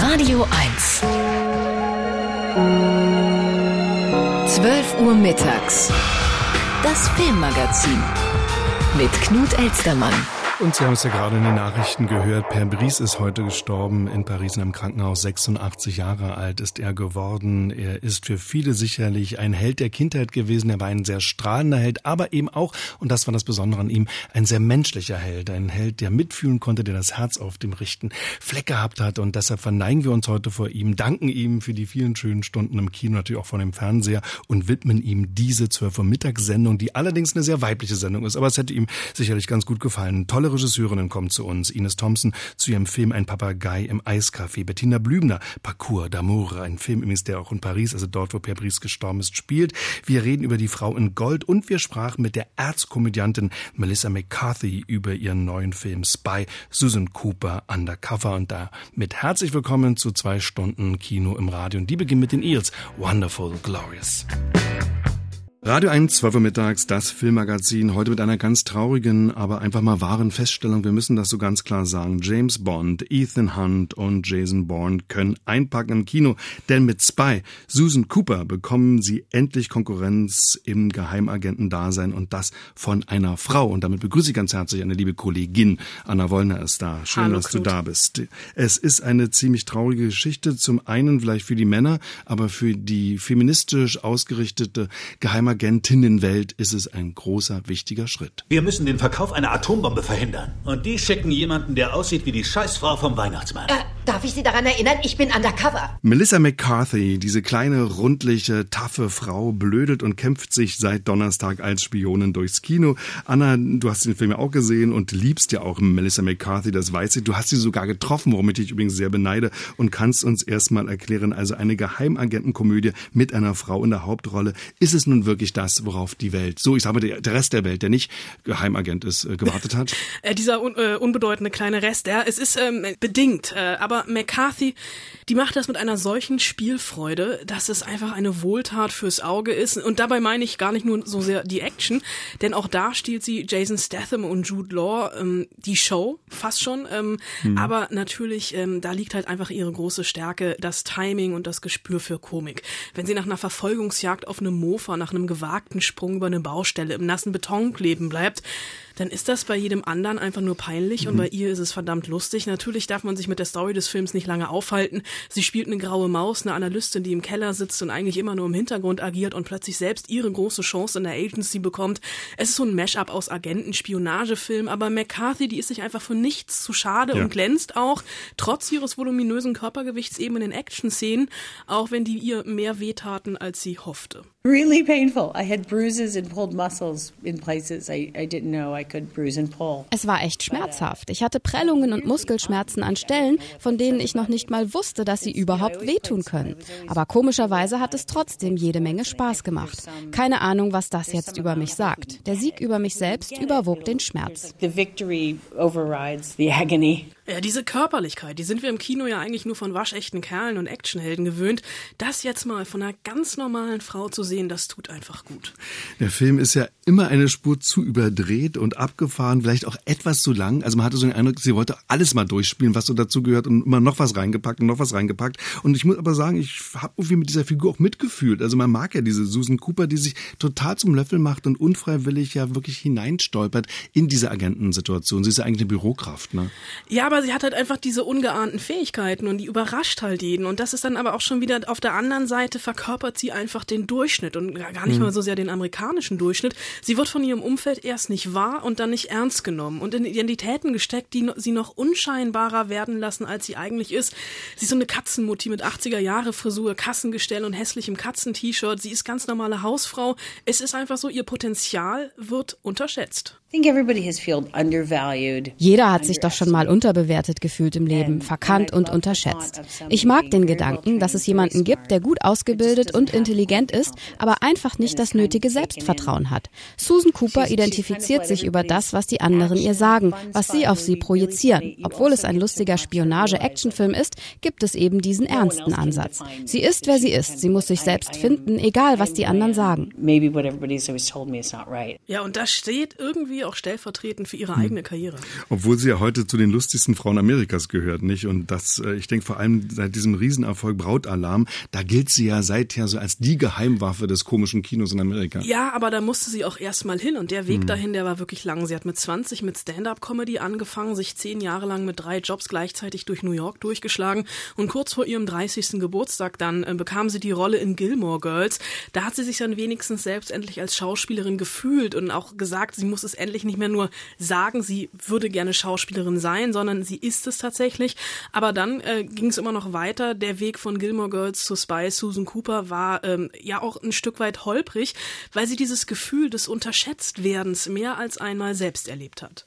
Radio 1. 12 Uhr mittags. Das Filmmagazin mit Knut Elstermann. Und Sie haben es ja gerade in den Nachrichten gehört, Per Brice ist heute gestorben in Paris in einem Krankenhaus. 86 Jahre alt ist er geworden. Er ist für viele sicherlich ein Held der Kindheit gewesen. Er war ein sehr strahlender Held, aber eben auch, und das war das Besondere an ihm, ein sehr menschlicher Held. Ein Held, der mitfühlen konnte, der das Herz auf dem rechten Fleck gehabt hat. Und deshalb verneigen wir uns heute vor ihm, danken ihm für die vielen schönen Stunden im Kino, natürlich auch vor dem Fernseher, und widmen ihm diese 12 Uhr Mittagssendung, die allerdings eine sehr weibliche Sendung ist. Aber es hätte ihm sicherlich ganz gut gefallen. Tolle Regisseurinnen kommen zu uns. Ines Thompson zu ihrem Film Ein Papagei im Eiscafé. Bettina Blümner, Parcours d'amour, ein Film übrigens, der auch in Paris, also dort, wo Per Brice gestorben ist, spielt. Wir reden über Die Frau in Gold und wir sprachen mit der Erzkomödiantin Melissa McCarthy über ihren neuen Film Spy, Susan Cooper Undercover. Und damit herzlich willkommen zu 2 Stunden Kino im Radio. Und die beginnen mit den Eels. Wonderful, Glorious. Radio 1, 12 Uhr mittags, das Filmmagazin, heute mit einer ganz traurigen, aber einfach mal wahren Feststellung. Wir müssen das so ganz klar sagen. James Bond, Ethan Hunt und Jason Bourne können einpacken im Kino, denn mit Spy, Susan Cooper, bekommen sie endlich Konkurrenz im Geheimagentendasein und das von einer Frau. Und damit begrüße ich ganz herzlich eine liebe Kollegin. Anna Wollner ist da. Schön, Hallo, dass du da bist. Es ist eine ziemlich traurige Geschichte. Zum einen vielleicht für die Männer, aber für die feministisch ausgerichtete Geheimagentinnenwelt ist es ein großer, wichtiger Schritt. Wir müssen den Verkauf einer Atombombe verhindern. Und die schicken jemanden, der aussieht wie die Scheißfrau vom Weihnachtsmann. Darf ich Sie daran erinnern, ich bin undercover. Melissa McCarthy, diese kleine, rundliche, taffe Frau, blödelt und kämpft sich seit Donnerstag als Spionin durchs Kino. Anna, du hast den Film ja auch gesehen und liebst ja auch Melissa McCarthy, das weiß ich. Du hast sie sogar getroffen, worum ich dich übrigens sehr beneide, und kannst uns erstmal erklären, also eine Geheimagentenkomödie mit einer Frau in der Hauptrolle. Ist es nun wirklich das, worauf die Welt, so ich sage mal, der Rest der Welt, der nicht Geheimagent ist, gewartet hat? Dieser unbedeutende kleine Rest, ja, es ist bedingt, aber McCarthy, die macht das mit einer solchen Spielfreude, dass es einfach eine Wohltat fürs Auge ist. Und dabei meine ich gar nicht nur so sehr die Action, denn auch da stiehlt sie Jason Statham und Jude Law die Show, fast schon. Aber natürlich, da liegt halt einfach ihre große Stärke, das Timing und das Gespür für Komik. Wenn sie nach einer Verfolgungsjagd auf einem Mofa, nach einem gewagten Sprung über eine Baustelle im nassen Beton kleben bleibt, dann ist das bei jedem anderen einfach nur peinlich und bei ihr ist es verdammt lustig. Natürlich darf man sich mit der Story des Films nicht lange aufhalten. Sie spielt eine graue Maus, eine Analystin, die im Keller sitzt und eigentlich immer nur im Hintergrund agiert und plötzlich selbst ihre große Chance in der Agency bekommt. Es ist so ein Mashup aus Agenten-Spionagefilm, aber McCarthy, die ist sich einfach für nichts zu schade und glänzt auch, trotz ihres voluminösen Körpergewichts eben in den Action-Szenen, auch wenn die ihr mehr wehtaten, als sie hoffte. Really painful. I had bruises and pulled muscles in places I didn't know I could bruise and pull. Es war echt schmerzhaft. Ich hatte Prellungen und Muskelschmerzen an Stellen, von denen ich noch nicht mal wusste, dass sie überhaupt wehtun können. Aber komischerweise hat es trotzdem jede Menge Spaß gemacht. Keine Ahnung, was das jetzt über mich sagt. Der Sieg über mich selbst überwog den Schmerz. The victory overrides the agony. Ja, diese Körperlichkeit, die sind wir im Kino ja eigentlich nur von waschechten Kerlen und Actionhelden gewöhnt. Das jetzt mal von einer ganz normalen Frau zu sehen, das tut einfach gut. Der Film ist ja immer eine Spur zu überdreht und abgefahren, vielleicht auch etwas zu lang. Also man hatte so den Eindruck, sie wollte alles mal durchspielen, was so dazu gehört und immer noch was reingepackt und noch was reingepackt. Und ich muss aber sagen, ich habe irgendwie mit dieser Figur auch mitgefühlt. Also man mag ja diese Susan Cooper, die sich total zum Löffel macht und unfreiwillig ja wirklich hineinstolpert in diese Agentensituation. Sie ist ja eigentlich eine Bürokraft, ne? Ja, aber sie hat halt einfach diese ungeahnten Fähigkeiten und die überrascht halt jeden. Und das ist dann aber auch schon wieder auf der anderen Seite verkörpert sie einfach den Durchschnitt und gar nicht mal so sehr den amerikanischen Durchschnitt. Sie wird von ihrem Umfeld erst nicht wahr und dann nicht ernst genommen und in Identitäten gesteckt, die sie noch unscheinbarer werden lassen, als sie eigentlich ist. Sie ist so eine Katzenmutti mit 80er-Jahre-Frisur, Kassengestell und hässlichem Katzen-T-Shirt. Sie ist ganz normale Hausfrau. Es ist einfach so, ihr Potenzial wird unterschätzt. Jeder hat sich doch schon mal unterbewertet gefühlt im Leben, verkannt und unterschätzt. Ich mag den Gedanken, dass es jemanden gibt, der gut ausgebildet und intelligent ist, aber einfach nicht das nötige Selbstvertrauen hat. Susan Cooper identifiziert sich über das, was die anderen ihr sagen, was sie auf sie projizieren. Obwohl es ein lustiger Spionage-Actionfilm ist, gibt es eben diesen ernsten Ansatz. Sie ist, wer sie ist. Sie muss sich selbst finden, egal was die anderen sagen. Ja, und das steht irgendwie auch stellvertretend für ihre eigene Karriere. Obwohl sie ja heute zu den lustigsten Frauen Amerikas gehört, nicht? Und das, ich denke vor allem seit diesem Riesenerfolg Brautalarm, da gilt sie ja seither so als die Geheimwaffe des komischen Kinos in Amerika. Ja, aber da musste sie auch erstmal hin und der Weg dahin, der war wirklich lang. Sie hat mit 20 mit Stand-up-Comedy angefangen, sich 10 Jahre lang mit 3 Jobs gleichzeitig durch New York durchgeschlagen und kurz vor ihrem 30. Geburtstag dann bekam sie die Rolle in Gilmore Girls. Da hat sie sich dann wenigstens selbst endlich als Schauspielerin gefühlt und auch gesagt, sie muss es endlich nicht mehr nur sagen, sie würde gerne Schauspielerin sein, sondern sie ist es tatsächlich. Aber dann ging es immer noch weiter. Der Weg von Gilmore Girls zu Spy Susan Cooper war ja auch ein Stück weit holprig, weil sie dieses Gefühl des Unterschätztwerdens mehr als einmal selbst erlebt hat.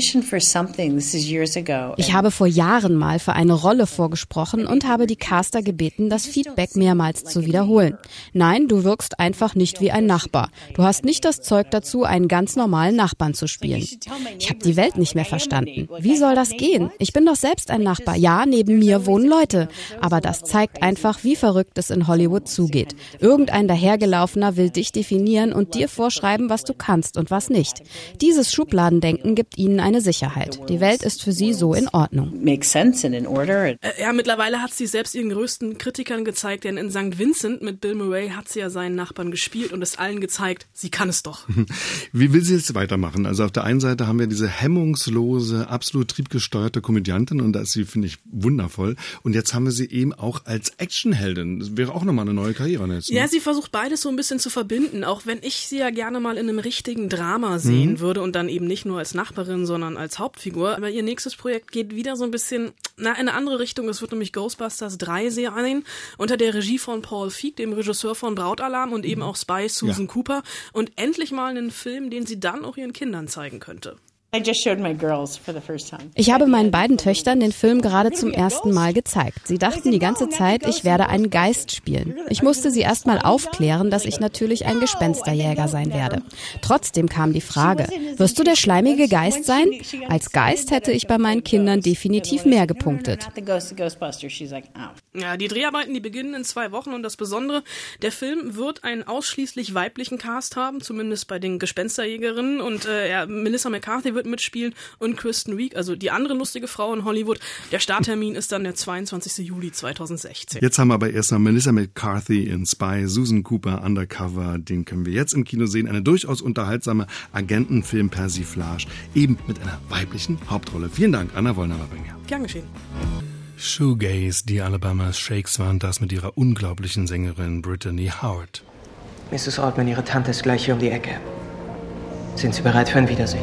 Ich habe vor Jahren mal für eine Rolle vorgesprochen und habe die Caster gebeten, das Feedback mehrmals zu wiederholen. Nein, du wirkst einfach nicht wie ein Nachbar. Du hast nicht das Zeug dazu, einen ganz normalen Nachbarn zu spielen. Ich habe die Welt nicht mehr verstanden. Wie soll das gehen? Ich bin doch selbst ein Nachbar. Ja, neben mir wohnen Leute. Aber das zeigt einfach, wie verrückt es in Hollywood zugeht. Irgendein Dahergelaufener will dich definieren und dir vorschreiben, was du kannst und was nicht. Dieses Schubladendenken gibt ihnen eine Sicherheit. Die Welt ist für sie so in Ordnung. Ja, mittlerweile hat sie selbst ihren größten Kritikern gezeigt, denn in St. Vincent mit Bill Murray hat sie ja seinen Nachbarn gespielt und es allen gezeigt, sie kann es doch. Wie will sie jetzt weitermachen? Also auf der einen Seite haben wir diese hemmungslose, absolut triebgesteuerte Komödiantin und da ist sie, finde ich, wundervoll. Und jetzt haben wir sie eben auch als Actionheldin. Das wäre auch nochmal eine neue Karriere jetzt. Ne? Ja, sie versucht beides so ein bisschen zu verbinden, auch wenn ich sie ja gerne mal in einem richtigen Drama sehen würde und dann eben nicht nur als Nachbarin, sondern als Hauptfigur. Aber ihr nächstes Projekt geht wieder so ein bisschen in eine andere Richtung. Es wird nämlich Ghostbusters 3 sein, unter der Regie von Paul Feig, dem Regisseur von Brautalarm und eben auch Spy Susan Cooper. Und endlich mal einen Film, den sie dann auch ihren Kindern zeigen könnte. Ich habe meinen beiden Töchtern den Film gerade zum ersten Mal gezeigt. Sie dachten die ganze Zeit, ich werde einen Geist spielen. Ich musste sie erst mal aufklären, dass ich natürlich ein Gespensterjäger sein werde. Trotzdem kam die Frage, wirst du der schleimige Geist sein? Als Geist hätte ich bei meinen Kindern definitiv mehr gepunktet. Ja, die Dreharbeiten, die beginnen in 2 Wochen und das Besondere, der Film wird einen ausschließlich weiblichen Cast haben, zumindest bei den Gespensterjägerinnen und Melissa McCarthy wird mitspielen und Kristen Wiig, also die andere lustige Frau in Hollywood. Der Starttermin ist dann der 22. Juli 2016. Jetzt haben wir aber erstmal Melissa McCarthy in Spy, Susan Cooper Undercover. Den können wir jetzt im Kino sehen. Eine durchaus unterhaltsame Agentenfilm-Persiflage, eben mit einer weiblichen Hauptrolle. Vielen Dank, Anna Wollner-Warbringer. Gern geschehen. Shoegaze, die Alabama Shakes waren das mit ihrer unglaublichen Sängerin Brittany Howard. Mrs. Altman, Ihre Tante ist gleich hier um die Ecke. Sind Sie bereit für ein Wiedersehen?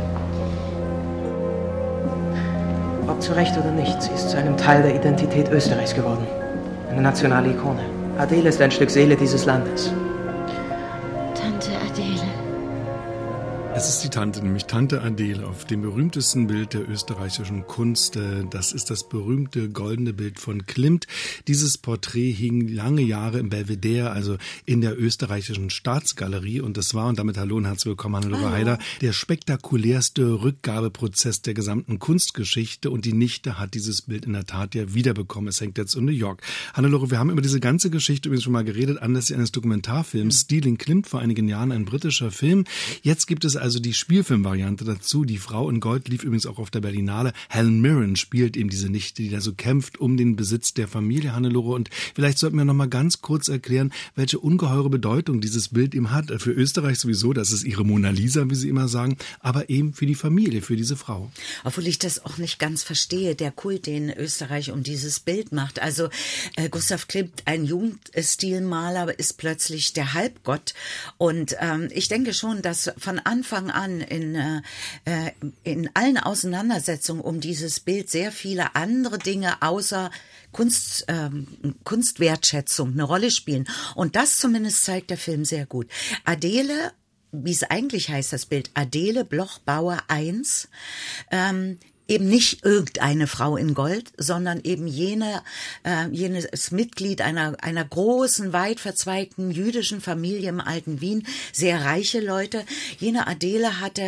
Ob zu Recht oder nicht, sie ist zu einem Teil der Identität Österreichs geworden. Eine nationale Ikone. Adele ist ein Stück Seele dieses Landes. Tante Adele. Es ist die Tante, nämlich Tante Adele, auf dem berühmtesten Bild der österreichischen Kunst. Das ist das berühmte goldene Bild von Klimt. Dieses Porträt hing lange Jahre im Belvedere, also in der österreichischen Staatsgalerie. Und das war, und damit hallo und herzlich willkommen, Hannelore Heider, der spektakulärste Rückgabeprozess der gesamten Kunstgeschichte. Und die Nichte hat dieses Bild in der Tat ja wiederbekommen. Es hängt jetzt in New York. Hannelore, wir haben über diese ganze Geschichte übrigens schon mal geredet, anlässlich eines Dokumentarfilms. Stealing Klimt, vor einigen Jahren ein britischer Film. Jetzt gibt es also die Spielfilmvariante dazu. Die Frau in Gold lief übrigens auch auf der Berlinale. Helen Mirren spielt eben diese Nichte, die da so kämpft um den Besitz der Familie, Hannelore. Und vielleicht sollten wir noch mal ganz kurz erklären, welche ungeheure Bedeutung dieses Bild eben hat. Für Österreich sowieso, das ist ihre Mona Lisa, wie sie immer sagen, aber eben für die Familie, für diese Frau. Obwohl ich das auch nicht ganz verstehe, der Kult, den Österreich um dieses Bild macht. Also Gustav Klimt, ein Jugendstilmaler, ist plötzlich der Halbgott. Und ich denke schon, dass von Anfang an in allen Auseinandersetzungen um dieses Bild sehr viele andere Dinge außer Kunstwertschätzung eine Rolle spielen. Und das zumindest zeigt der Film sehr gut. Adele, wie es eigentlich heißt, das Bild, Adele Bloch-Bauer I, eben nicht irgendeine Frau in Gold, sondern eben jenes Mitglied einer großen, weit verzweigten jüdischen Familie im alten Wien, sehr reiche Leute. Jene Adele hat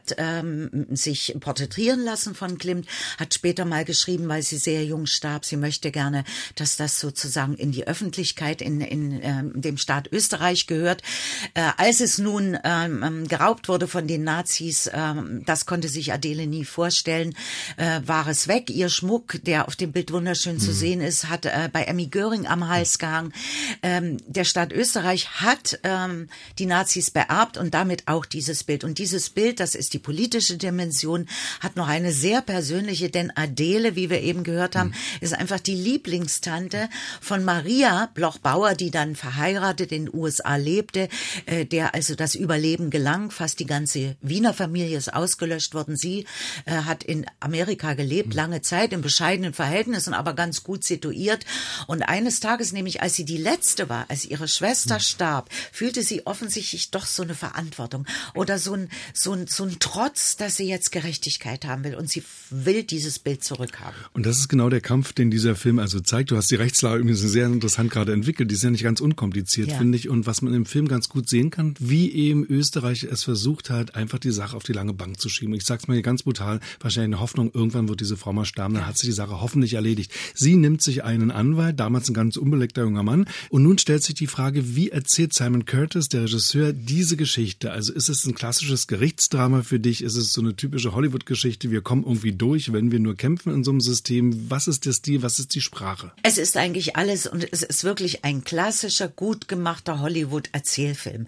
sich porträtieren lassen von Klimt, hat später mal geschrieben, weil sie sehr jung starb, sie möchte gerne, dass das sozusagen in die Öffentlichkeit in dem Staat Österreich gehört. Als es nun geraubt wurde von den Nazis, das konnte sich Adele nie vorstellen, war es weg. Ihr Schmuck, der auf dem Bild wunderschön zu sehen ist, hat bei Emmy Göring am Hals gehangen. Der Staat Österreich hat die Nazis beerbt und damit auch dieses Bild. Und dieses Bild, das ist die politische Dimension, hat noch eine sehr persönliche, denn Adele, wie wir eben gehört haben, ist einfach die Lieblingstante von Maria Bloch-Bauer, die dann verheiratet in den USA lebte, der also das Überleben gelang. Fast die ganze Wiener Familie ist ausgelöscht worden. Sie hat in Amerika gelebt, lange Zeit, in bescheidenen Verhältnissen, aber ganz gut situiert. Und eines Tages, nämlich als sie die Letzte war, als ihre Schwester starb, fühlte sie offensichtlich doch so eine Verantwortung oder so ein Trotz, dass sie jetzt Gerechtigkeit haben will und sie will dieses Bild zurückhaben. Und das ist genau der Kampf, den dieser Film also zeigt. Du hast die Rechtslage übrigens sehr interessant gerade entwickelt. Die ist ja nicht ganz unkompliziert, finde ich. Und was man im Film ganz gut sehen kann, wie eben Österreich es versucht hat, einfach die Sache auf die lange Bank zu schieben. Ich sag's mal hier ganz brutal, wahrscheinlich in der Hoffnung, irgendwann wird diese Frau mal sterben, dann hat sie die Sache hoffentlich erledigt. Sie nimmt sich einen Anwalt, damals ein ganz unbeleckter junger Mann, und nun stellt sich die Frage, wie erzählt Simon Curtis, der Regisseur, diese Geschichte? Also ist es ein klassisches Gerichtsdrama für dich? Ist es so eine typische Hollywood-Geschichte? Wir kommen irgendwie durch, wenn wir nur kämpfen in so einem System. Was ist der Stil? Was ist die Sprache? Es ist eigentlich alles und es ist wirklich ein klassischer, gut gemachter Hollywood-Erzählfilm,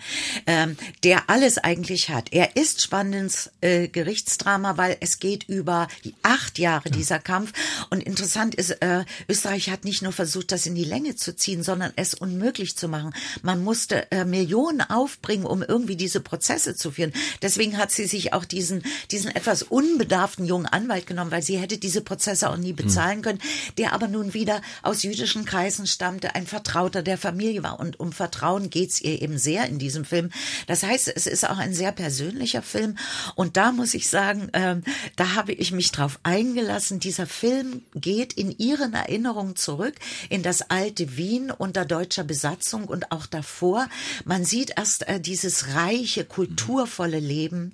der alles eigentlich hat. Er ist spannendes Gerichtsdrama, weil es geht über 8 Jahre dieser Kampf. Und interessant ist, Österreich hat nicht nur versucht, das in die Länge zu ziehen, sondern es unmöglich zu machen. Man musste Millionen aufbringen, um irgendwie diese Prozesse zu führen. Deswegen hat sie sich auch diesen etwas unbedarften jungen Anwalt genommen, weil sie hätte diese Prozesse auch nie bezahlen können, der aber nun wieder aus jüdischen Kreisen stammte, ein Vertrauter der Familie war. Und um Vertrauen geht's ihr eben sehr in diesem Film. Das heißt, es ist auch ein sehr persönlicher Film. Und da muss ich sagen, da habe ich mich drauf eingelassen. Dieser Film geht in ihren Erinnerungen zurück in das alte Wien unter deutscher Besatzung und auch davor. Man sieht erst dieses reiche, kulturvolle Leben,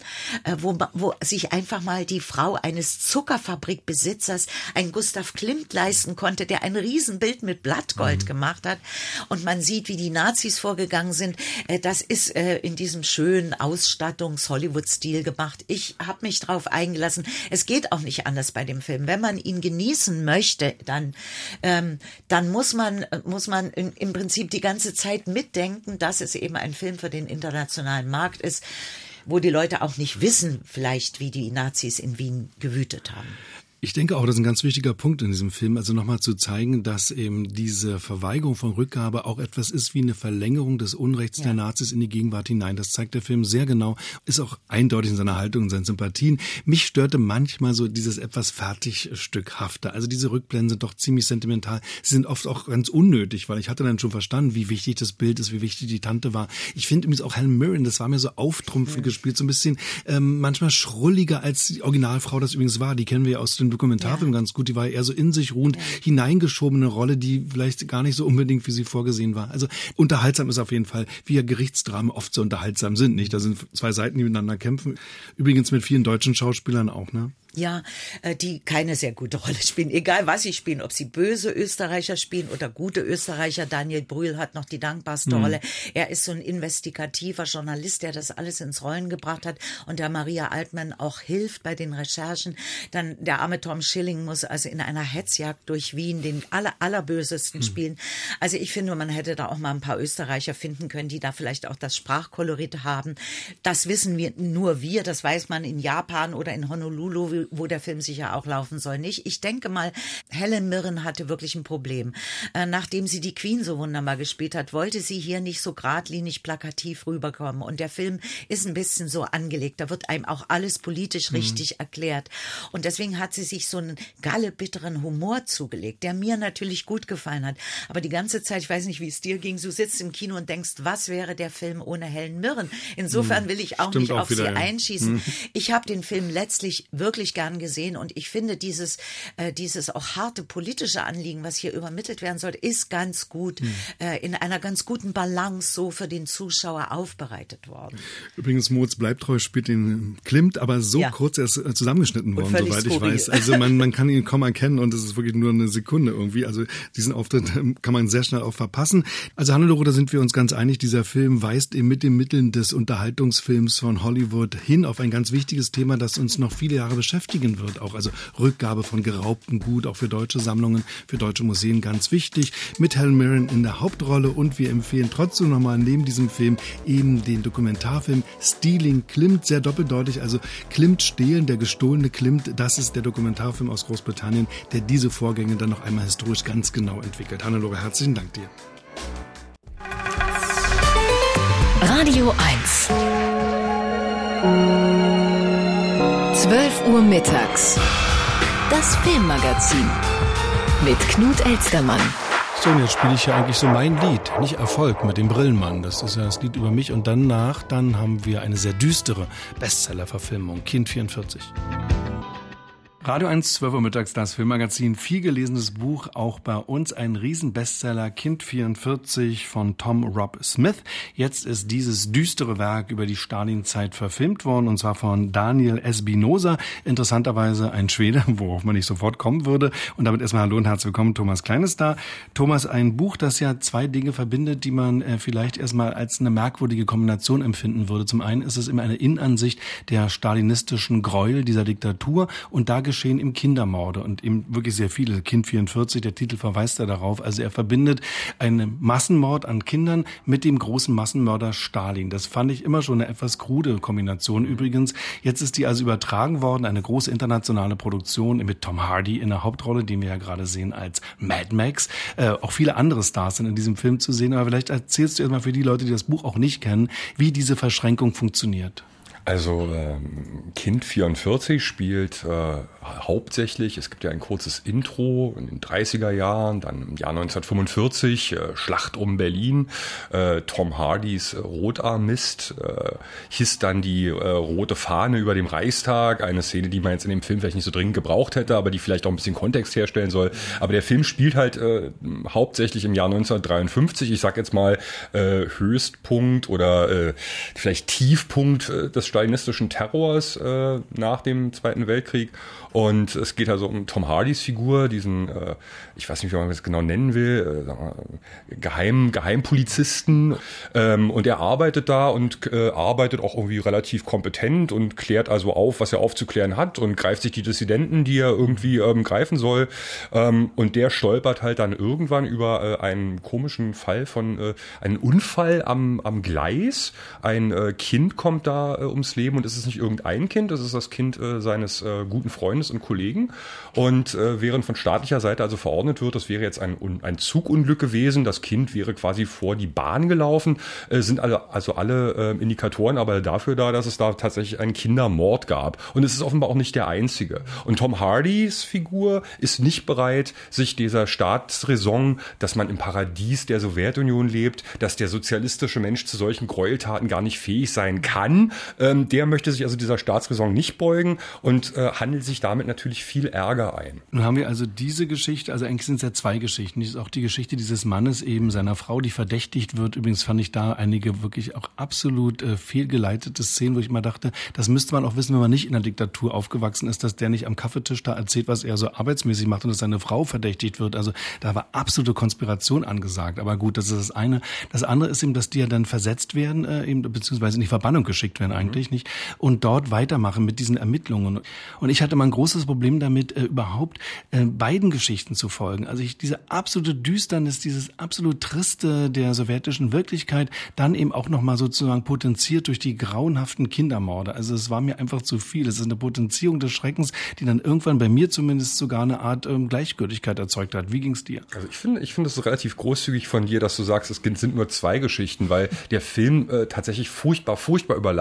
wo sich einfach mal die Frau eines Zuckerfabrikbesitzers, ein Gustav Klimt, leisten konnte, der ein Riesenbild mit Blattgold gemacht hat. Und man sieht, wie die Nazis vorgegangen sind. Das ist in diesem schönen Ausstattungs-Hollywood-Stil gemacht. Ich habe mich drauf eingelassen. Es geht auch nicht anders bei dem Film. Wenn man ihn genießen möchte, dann muss man im Prinzip die ganze Zeit mitdenken, dass es eben ein Film für den internationalen Markt ist, wo die Leute auch nicht wissen, vielleicht, wie die Nazis in Wien gewütet haben. Ich denke auch, das ist ein ganz wichtiger Punkt in diesem Film, also nochmal zu zeigen, dass eben diese Verweigerung von Rückgabe auch etwas ist wie eine Verlängerung des Unrechts der Nazis in die Gegenwart hinein. Das zeigt der Film sehr genau, ist auch eindeutig in seiner Haltung und seinen Sympathien. Mich störte manchmal so dieses etwas Fertigstückhafte. Also diese Rückblenden sind doch ziemlich sentimental. Sie sind oft auch ganz unnötig, weil ich hatte dann schon verstanden, wie wichtig das Bild ist, wie wichtig die Tante war. Ich finde übrigens auch Helen Mirren, das war mir so auftrumpfend gespielt, so ein bisschen manchmal schrulliger als die Originalfrau das übrigens war. Die kennen wir ja aus den Dokumentarfilm ganz gut, die war eher so in sich ruhend hineingeschobene Rolle, die vielleicht gar nicht so unbedingt für sie vorgesehen war. Also unterhaltsam ist auf jeden Fall, wie ja Gerichtsdramen oft so unterhaltsam sind, nicht? Da sind 2 Seiten, die miteinander kämpfen. Übrigens mit vielen deutschen Schauspielern auch, ne? Ja, die keine sehr gute Rolle spielen, egal was sie spielen, ob sie böse Österreicher spielen oder gute Österreicher. Daniel Brühl hat noch die dankbarste Rolle. Er ist so ein investigativer Journalist, der das alles ins Rollen gebracht hat und der Maria Altmann auch hilft bei den Recherchen. Dann der arme Tom Schilling muss also in einer Hetzjagd durch Wien den allerbösesten spielen. Also ich finde, man hätte da auch mal ein paar Österreicher finden können, die da vielleicht auch das Sprachkolorit haben. Das wissen wir nur wir, das weiß man in Japan oder in Honolulu, wo der Film sicher auch laufen soll, nicht. Ich denke mal, Helen Mirren hatte wirklich ein Problem. Nachdem sie die Queen so wunderbar gespielt hat, wollte sie hier nicht so geradlinig plakativ rüberkommen. Und der Film ist ein bisschen so angelegt. Da wird einem auch alles politisch richtig erklärt. Und deswegen hat sie sich so einen gallebitteren Humor zugelegt, der mir natürlich gut gefallen hat. Aber die ganze Zeit, ich weiß nicht, wie es dir ging, du sitzt im Kino und denkst, was wäre der Film ohne Hellen Mirren? Insofern will ich auch nicht auf sie einschießen. Ich habe den Film letztlich wirklich unglaublich gern gesehen und ich finde dieses auch harte politische Anliegen, was hier übermittelt werden sollte, ist ganz gut in einer ganz guten Balance so für den Zuschauer aufbereitet worden. Übrigens, Moritz Bleibtreu spielt den Klimt, aber so kurz erst zusammengeschnitten worden, soweit ich weiß. Also man kann ihn kaum erkennen und es ist wirklich nur eine Sekunde irgendwie. Also diesen Auftritt kann man sehr schnell auch verpassen. Also Hannelore, da sind wir uns ganz einig, dieser Film weist eben mit den Mitteln des Unterhaltungsfilms von Hollywood hin auf ein ganz wichtiges Thema, das uns noch viele Jahre beschäftigen wird. Auch also Rückgabe von geraubtem Gut, auch für deutsche Sammlungen, für deutsche Museen ganz wichtig. Mit Helen Mirren in der Hauptrolle und wir empfehlen trotzdem nochmal neben diesem Film eben den Dokumentarfilm Stealing Klimt, sehr doppeldeutig, also Klimt stehlen, der gestohlene Klimt, das ist der Dokumentarfilm aus Großbritannien, der diese Vorgänge dann noch einmal historisch ganz genau entwickelt. Hannelore, herzlichen Dank dir. Radio 1. 12 Uhr mittags. Das Filmmagazin mit Knut Elstermann. So, und jetzt spiele ich ja eigentlich so mein Lied, nicht Erfolg mit dem Brillenmann. Das ist ja das Lied über mich. Und dann haben wir eine sehr düstere Bestseller-Verfilmung, Kind 44. Radio 1, 12 Uhr mittags, das Filmmagazin, viel gelesenes Buch, auch bei uns ein Riesenbestseller, Kind 44 von Tom Rob Smith. Jetzt ist dieses düstere Werk über die Stalinzeit verfilmt worden, und zwar von Daniel Espinosa, interessanterweise ein Schwede, worauf man nicht sofort kommen würde. Und damit erstmal hallo und herzlich willkommen, Thomas Klein ist da. Thomas, ein Buch, das ja zwei Dinge verbindet, die man vielleicht erstmal als eine merkwürdige Kombination empfinden würde. Zum einen ist es immer eine Innenansicht der stalinistischen Gräuel dieser Diktatur, und da geschehen im Kindermorde und eben wirklich sehr viele. Kind 44, der Titel verweist ja darauf. Also er verbindet einen Massenmord an Kindern mit dem großen Massenmörder Stalin. Das fand ich immer schon eine etwas krude Kombination übrigens. Jetzt ist die also übertragen worden, eine große internationale Produktion mit Tom Hardy in der Hauptrolle, den wir ja gerade sehen als Mad Max. Auch viele andere Stars sind in diesem Film zu sehen, aber vielleicht erzählst du erstmal für die Leute, die das Buch auch nicht kennen, wie diese Verschränkung funktioniert. Also Kind 44 spielt hauptsächlich, es gibt ja ein kurzes Intro in den 30er Jahren, dann im Jahr 1945, Schlacht um Berlin, Tom Hardys Rotarmist, hisst dann die rote Fahne über dem Reichstag, eine Szene, die man jetzt in dem Film vielleicht nicht so dringend gebraucht hätte, aber die vielleicht auch ein bisschen Kontext herstellen soll. Aber der Film spielt halt hauptsächlich im Jahr 1953, ich sag jetzt mal Höchstpunkt oder vielleicht Tiefpunkt des stalinistischen Terrors nach dem Zweiten Weltkrieg. Und es geht also um Tom Hardys Figur, diesen, ich weiß nicht, wie man das genau nennen will, Geheimpolizisten. Und er arbeitet da und arbeitet auch irgendwie relativ kompetent und klärt also auf, was er aufzuklären hat, und greift sich die Dissidenten, die er irgendwie greifen soll. Und der stolpert halt dann irgendwann über einen komischen Fall von einem Unfall am Gleis. Ein Kind kommt da ums Leben, und es ist nicht irgendein Kind, es ist das Kind seines guten Freundes und Kollegen. Und während von staatlicher Seite also verordnet wird, das wäre jetzt ein Zugunglück gewesen, das Kind wäre quasi vor die Bahn gelaufen, sind alle Indikatoren aber dafür da, dass es da tatsächlich einen Kindermord gab. Und es ist offenbar auch nicht der einzige. Und Tom Hardys Figur ist nicht bereit, sich dieser Staatsräson, dass man im Paradies der Sowjetunion lebt, dass der sozialistische Mensch zu solchen Gräueltaten gar nicht fähig sein kann. Der möchte sich also dieser Staatsräson nicht beugen und handelt sich damit natürlich viel Ärger ein. Nun haben wir also diese Geschichte, also eigentlich sind es ja zwei Geschichten. Das ist auch die Geschichte dieses Mannes, eben seiner Frau, die verdächtigt wird. Übrigens fand ich da einige wirklich auch absolut fehlgeleitete Szenen, wo ich mal dachte, das müsste man auch wissen, wenn man nicht in der Diktatur aufgewachsen ist, dass der nicht am Kaffeetisch da erzählt, was er so arbeitsmäßig macht, und dass seine Frau verdächtigt wird. Also da war absolute Konspiration angesagt. Aber gut, das ist das eine. Das andere ist eben, dass die ja dann versetzt werden, eben, beziehungsweise in die Verbannung geschickt werden eigentlich, nicht? Und dort weitermachen mit diesen Ermittlungen. Und ich hatte mal ein großes Problem damit, überhaupt beiden Geschichten zu folgen. Also diese absolute Düsternis, dieses absolut Triste der sowjetischen Wirklichkeit, dann eben auch nochmal sozusagen potenziert durch die grauenhaften Kindermorde. Also es war mir einfach zu viel. Es ist eine Potenzierung des Schreckens, die dann irgendwann bei mir zumindest sogar eine Art Gleichgültigkeit erzeugt hat. Wie ging's dir? Also ich finde es relativ großzügig von dir, dass du sagst, es sind nur zwei Geschichten, weil der Film tatsächlich furchtbar überladen ist. Und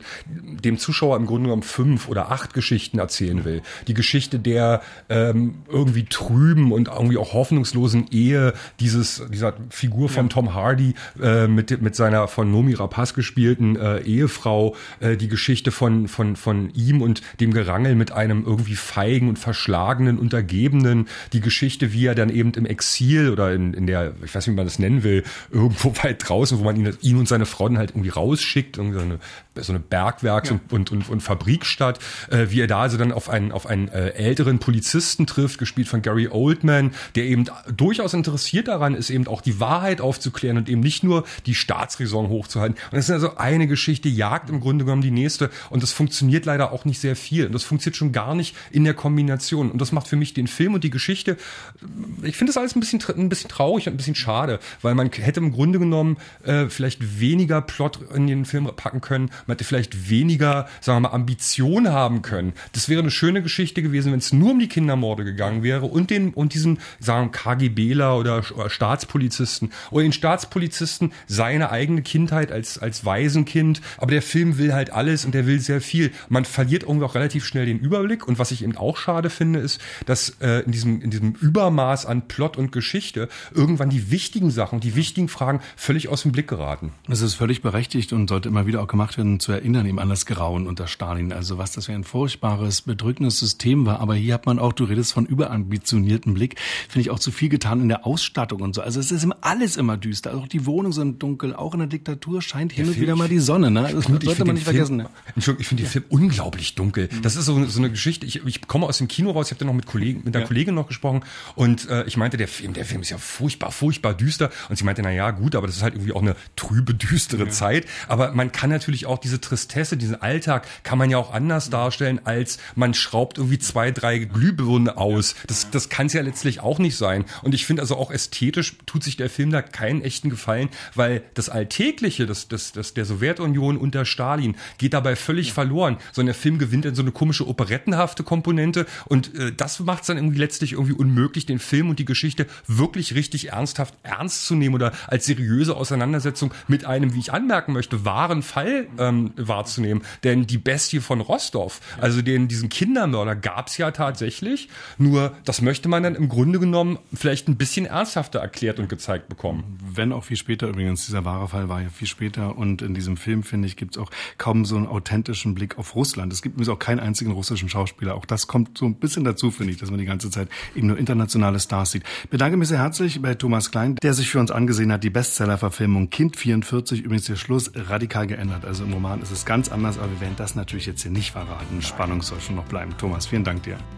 dem Zuschauer im Grunde genommen 5 oder 8 Geschichten erzählen will. Die Geschichte der irgendwie trüben und irgendwie auch hoffnungslosen Ehe dieser Figur von Tom Hardy mit seiner von Noomi Rapace gespielten Ehefrau, die Geschichte von ihm und dem Gerangel mit einem irgendwie feigen und verschlagenen Untergebenen, die Geschichte, wie er dann eben im Exil oder in der, ich weiß nicht, wie man das nennen will, irgendwo weit draußen, wo man ihn und seine Frau dann halt irgendwie rausschickt, irgendwie so eine Bergwerks- und Fabrikstadt, wie er da also dann auf einen älteren Polizisten trifft, gespielt von Gary Oldman, der eben durchaus interessiert daran ist, eben auch die Wahrheit aufzuklären und eben nicht nur die Staatsräson hochzuhalten. Und das ist also eine Geschichte, jagt im Grunde genommen die nächste und das funktioniert leider auch nicht sehr viel und das funktioniert schon gar nicht in der Kombination und das macht für mich den Film und die Geschichte, ich finde das alles ein bisschen traurig und ein bisschen schade, weil man hätte im Grunde genommen vielleicht weniger Plot in den Film packen können, man hätte vielleicht weniger, sagen wir mal, Ambition haben können. Das wäre eine schöne Geschichte gewesen, wenn es nur um die Kindermorde gegangen wäre und diesen, sagen KGBler oder Staatspolizisten oder den Staatspolizisten seine eigene Kindheit als Waisenkind, aber der Film will halt alles und der will sehr viel. Man verliert irgendwie auch relativ schnell den Überblick und was ich eben auch schade finde, ist, dass in diesem Übermaß an Plot und Geschichte irgendwann die wichtigen Sachen, die wichtigen Fragen völlig aus dem Blick geraten. Es ist völlig berechtigt und sollte immer wieder auch gemacht werden, zu erinnern eben an das Grauen unter Stalin. Also was das für ein furchtbares, bedrückendes System war. Aber hier hat man auch, du redest von überambitionierten Blick, finde ich auch zu viel getan in der Ausstattung und so. Also es ist alles immer düster. Auch die Wohnungen sind dunkel. Auch in der Diktatur scheint hin und wieder mal die Sonne. Ne? Das sollte man nicht vergessen. Ne? Entschuldigung, ich finde den Film unglaublich dunkel. Das ist so eine Geschichte. Ich komme aus dem Kino raus. Ich habe da noch mit einer Kollegin noch gesprochen und ich meinte, der Film ist ja furchtbar düster. Und sie meinte, na ja, gut, aber das ist halt irgendwie auch eine trübe, düstere Zeit. Aber man kann natürlich auch diese Tristesse, diesen Alltag, kann man ja auch anders darstellen, als man schraubt irgendwie 2, 3 Glühbirnen aus. Das kann es ja letztlich auch nicht sein. Und ich finde also auch ästhetisch tut sich der Film da keinen echten Gefallen, weil das Alltägliche der Sowjetunion unter Stalin geht dabei völlig verloren. Sondern der Film gewinnt dann so eine komische operettenhafte Komponente und das macht es dann irgendwie letztlich irgendwie unmöglich, den Film und die Geschichte wirklich richtig ernsthaft ernst zu nehmen oder als seriöse Auseinandersetzung mit einem, wie ich anmerken möchte, wahren Fall wahrzunehmen. Denn die Bestie von Rostov, also diesen Kindermörder, gab es ja tatsächlich, nur das möchte man dann im Grunde genommen vielleicht ein bisschen ernsthafter erklärt und gezeigt bekommen. Wenn auch viel später übrigens, dieser wahre Fall war ja viel später und in diesem Film, finde ich, gibt es auch kaum so einen authentischen Blick auf Russland. Es gibt übrigens auch keinen einzigen russischen Schauspieler. Auch das kommt so ein bisschen dazu, finde ich, dass man die ganze Zeit eben nur internationale Stars sieht. Ich bedanke mich sehr herzlich bei Thomas Klein, der sich für uns angesehen hat, die Bestseller-Verfilmung Kind 44, übrigens der Schluss radikal geändert. Also im Roman ist es ganz anders, aber wir werden das natürlich jetzt hier nicht verraten. Spannung soll schon noch bleiben. Thomas, vielen Dank dir.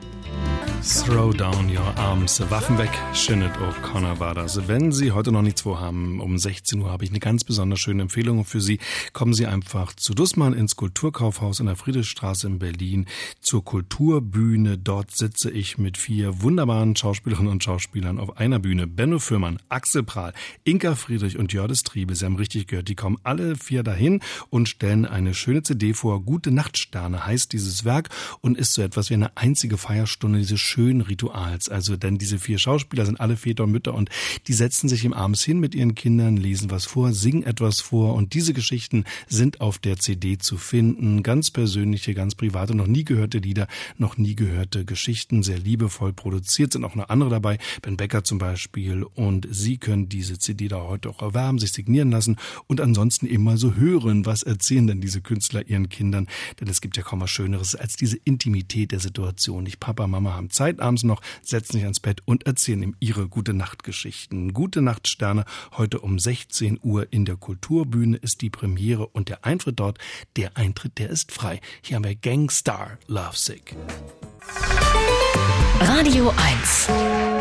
Throw down your arms. Waffen weg. Sinead O'Connor war das. Wenn Sie heute noch nichts vorhaben, um 16 Uhr habe ich eine ganz besonders schöne Empfehlung für Sie. Kommen Sie einfach zu Dussmann ins Kulturkaufhaus in der Friedrichstraße in Berlin zur Kulturbühne. Dort sitze ich mit 4 wunderbaren Schauspielerinnen und Schauspielern auf einer Bühne. Benno Fürmann, Axel Prahl, Inka Friedrich und Jördis Triebe. Sie haben richtig gehört, die kommen alle 4 dahin und stellen eine schöne CD vor. Gute Nachtsterne heißt dieses Werk und ist so etwas wie eine einzige Feierstunde dieses schönen Rituals. Also denn diese 4 Schauspieler sind alle Väter und Mütter und die setzen sich im abends hin mit ihren Kindern, lesen was vor, singen etwas vor und diese Geschichten sind auf der CD zu finden. Ganz persönliche, ganz private, noch nie gehörte Lieder, noch nie gehörte Geschichten, sehr liebevoll produziert, sind auch noch andere dabei, Ben Becker zum Beispiel und Sie können diese CD da heute auch erwerben, sich signieren lassen und ansonsten eben mal so hören, was erzählen denn diese Künstler ihren Kindern, denn es gibt ja kaum was Schöneres als diese Intimität der Situation. Nicht Papa, Mama haben Zeit abends noch, setzen sich ans Bett und erzählen ihm ihre Gute-Nacht-Geschichten. Gute-Nacht-Sterne, heute um 16 Uhr in der Kulturbühne ist die Premiere und der Eintritt dort, der ist frei. Hier haben wir Gangstar Lovesick. Radio 1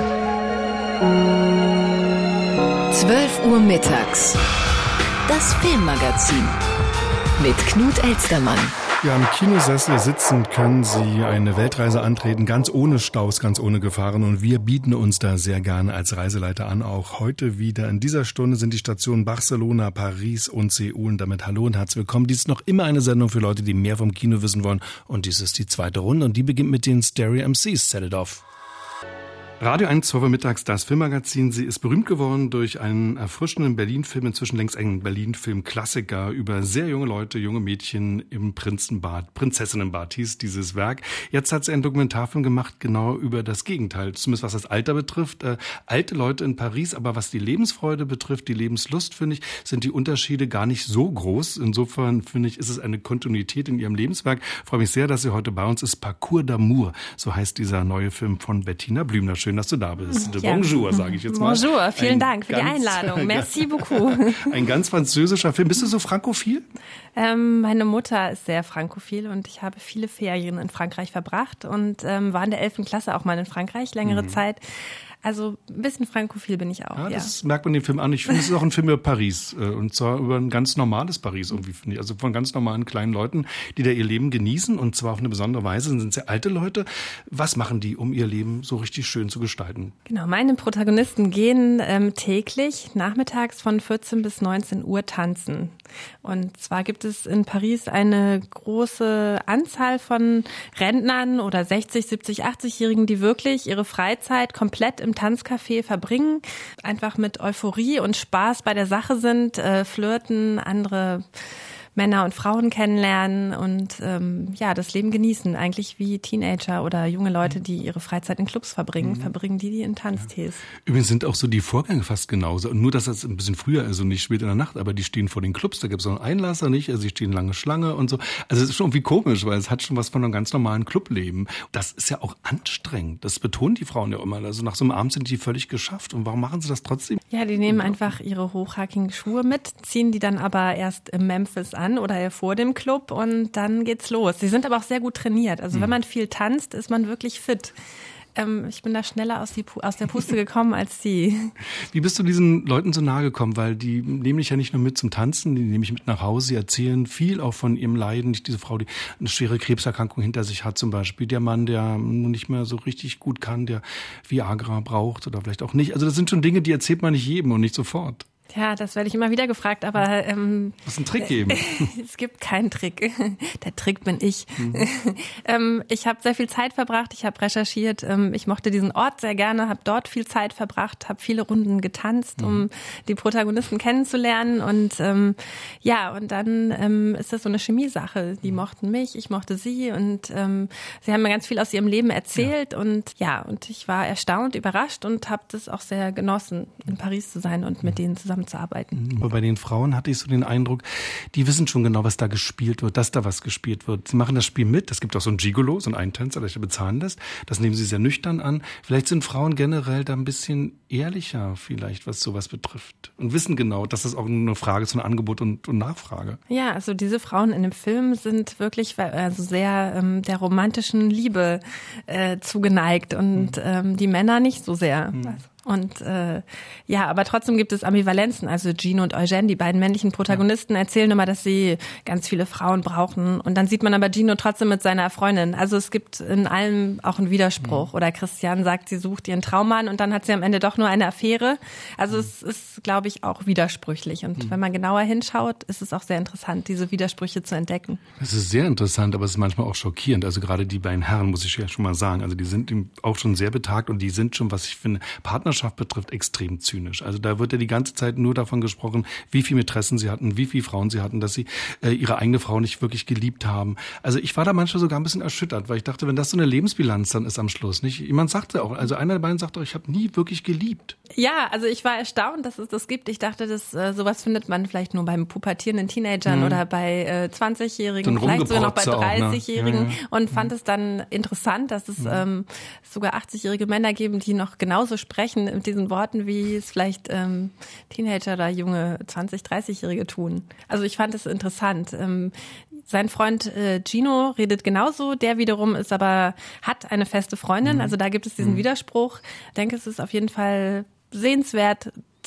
12 Uhr mittags. Das Filmmagazin mit Knut Elstermann. Ja, im Kinosessel sitzend können Sie eine Weltreise antreten, ganz ohne Staus, ganz ohne Gefahren. Und wir bieten uns da sehr gerne als Reiseleiter an. Auch heute wieder in dieser Stunde sind die Stationen Barcelona, Paris und Seoul. Und damit hallo und herzlich willkommen. Dies ist noch immer eine Sendung für Leute, die mehr vom Kino wissen wollen. Und dies ist die zweite Runde und die beginnt mit den Stereo MCs. Set it off. Radio 1, 12 Uhr mittags, das Filmmagazin. Sie ist berühmt geworden durch einen erfrischenden Berlin-Film, inzwischen längst ein Berlin-Film-Klassiker über sehr junge Leute, junge Mädchen im Prinzessinnenbad. Prinzessinnenbad hieß dieses Werk. Jetzt hat sie einen Dokumentarfilm gemacht, genau über das Gegenteil, zumindest was das Alter betrifft. Alte Leute in Paris, aber was die Lebensfreude betrifft, die Lebenslust, finde ich, sind die Unterschiede gar nicht so groß. Insofern, finde ich, ist es eine Kontinuität in ihrem Lebenswerk. Ich freue mich sehr, dass sie heute bei uns ist. Parcours d'amour, so heißt dieser neue Film von Bettina Blümler. Schön, dass du da bist. Ja. Bonjour, sage ich jetzt mal. Bonjour, vielen Dank für die Einladung. Merci beaucoup. Ein ganz französischer Film. Bist du so frankophil? Meine Mutter ist sehr frankophil und ich habe viele Ferien in Frankreich verbracht und war in der 11. Klasse auch mal in Frankreich längere Zeit. Also ein bisschen frankophil bin ich auch, ja. Das merkt man den Film an. Ich finde, es ist auch ein Film über Paris. Und zwar über ein ganz normales Paris irgendwie, finde ich. Also von ganz normalen kleinen Leuten, die da ihr Leben genießen. Und zwar auf eine besondere Weise. Das sind sehr alte Leute. Was machen die, um ihr Leben so richtig schön zu gestalten? Genau, meine Protagonisten gehen täglich nachmittags von 14 bis 19 Uhr tanzen. Und zwar gibt es in Paris eine große Anzahl von Rentnern oder 60, 70, 80-Jährigen, die wirklich ihre Freizeit komplett im Tanzcafé verbringen, einfach mit Euphorie und Spaß bei der Sache sind, flirten, andere Männer und Frauen kennenlernen und das Leben genießen, eigentlich wie Teenager oder junge Leute, die ihre Freizeit in Clubs verbringen die in Tanztees. Übrigens sind auch so die Vorgänge fast genauso, nur dass das ein bisschen früher, also nicht spät in der Nacht, aber die stehen vor den Clubs, da gibt es so einen Einlasser nicht, also sie stehen lange Schlange und so. Also es ist schon irgendwie komisch, weil es hat schon was von einem ganz normalen Clubleben. Das ist ja auch anstrengend, das betonen die Frauen ja immer, also nach so einem Abend sind die völlig geschafft und warum machen sie das trotzdem? Ja, die nehmen einfach ihre hochhackigen Schuhe mit, ziehen die dann aber erst in Memphis an oder vor dem Club und dann geht's los. Sie sind aber auch sehr gut trainiert. Also wenn man viel tanzt, ist man wirklich fit. Ich bin da schneller aus der Puste gekommen als sie. Wie bist du diesen Leuten so nahe gekommen? Weil die nehmen dich ja nicht nur mit zum Tanzen, die nehme ich mit nach Hause, sie erzählen viel auch von ihrem Leiden. Diese Frau, die eine schwere Krebserkrankung hinter sich hat zum Beispiel. Der Mann, der nicht mehr so richtig gut kann, der Viagra braucht oder vielleicht auch nicht. Also das sind schon Dinge, die erzählt man nicht jedem und nicht sofort. Ja, das werde ich immer wieder gefragt, aber muss einen Trick geben. Es gibt keinen Trick. Der Trick bin ich. Ich habe sehr viel Zeit verbracht, ich habe recherchiert, ich mochte diesen Ort sehr gerne, habe dort viel Zeit verbracht, habe viele Runden getanzt, um die Protagonisten kennenzulernen und und dann ist das so eine Chemiesache. Die mochten mich, ich mochte sie und sie haben mir ganz viel aus ihrem Leben erzählt und ich war erstaunt, überrascht und habe das auch sehr genossen, in Paris zu sein und mit denen zusammenzuarbeiten. Aber bei den Frauen hatte ich so den Eindruck, die wissen schon genau, was da gespielt wird, dass da was gespielt wird. Sie machen das Spiel mit. Es gibt auch so einen Gigolo, so einen Eintänzer, der sich bezahlen lässt. Das nehmen sie sehr nüchtern an. Vielleicht sind Frauen generell da ein bisschen ehrlicher vielleicht, was sowas betrifft. Und wissen genau, dass das auch eine Frage ist von Angebot und Nachfrage. Ja, also diese Frauen in dem Film sind wirklich sehr der romantischen Liebe zugeneigt und die Männer nicht so sehr. Und aber trotzdem gibt es Ambivalenzen. Also Gino und Eugène, die beiden männlichen Protagonisten, erzählen immer, dass sie ganz viele Frauen brauchen. Und dann sieht man aber Gino trotzdem mit seiner Freundin. Also es gibt in allem auch einen Widerspruch. Oder Christiane sagt, sie sucht ihren Traummann und dann hat sie am Ende doch nur eine Affäre. Also es ist, glaube ich, auch widersprüchlich. Und wenn man genauer hinschaut, ist es auch sehr interessant, diese Widersprüche zu entdecken. Es ist sehr interessant, aber es ist manchmal auch schockierend. Also gerade die beiden Herren, muss ich ja schon mal sagen. Also die sind auch schon sehr betagt und die sind schon, was ich finde, Partnerschaft betrifft, extrem zynisch. Also da wird ja die ganze Zeit nur davon gesprochen, wie viel Mätressen sie hatten, wie viele Frauen sie hatten, dass sie ihre eigene Frau nicht wirklich geliebt haben. Also ich war da manchmal sogar ein bisschen erschüttert, weil ich dachte, wenn das so eine Lebensbilanz dann ist am Schluss, nicht? Jemand sagte auch, also einer der beiden sagte auch, ich habe nie wirklich geliebt. Ja, also ich war erstaunt, dass es das gibt. Ich dachte, dass sowas findet man vielleicht nur beim pubertierenden Teenagern oder bei 20-Jährigen, vielleicht sogar noch bei 30-Jährigen und fand es dann interessant, dass es sogar 80-jährige Männer geben, die noch genauso sprechen mit diesen Worten, wie es vielleicht Teenager oder junge 20-, 30-Jährige tun. Also ich fand es interessant. Sein Freund Gino redet genauso, der wiederum hat eine feste Freundin, also da gibt es diesen Widerspruch. Ich denke, es ist auf jeden Fall sehenswert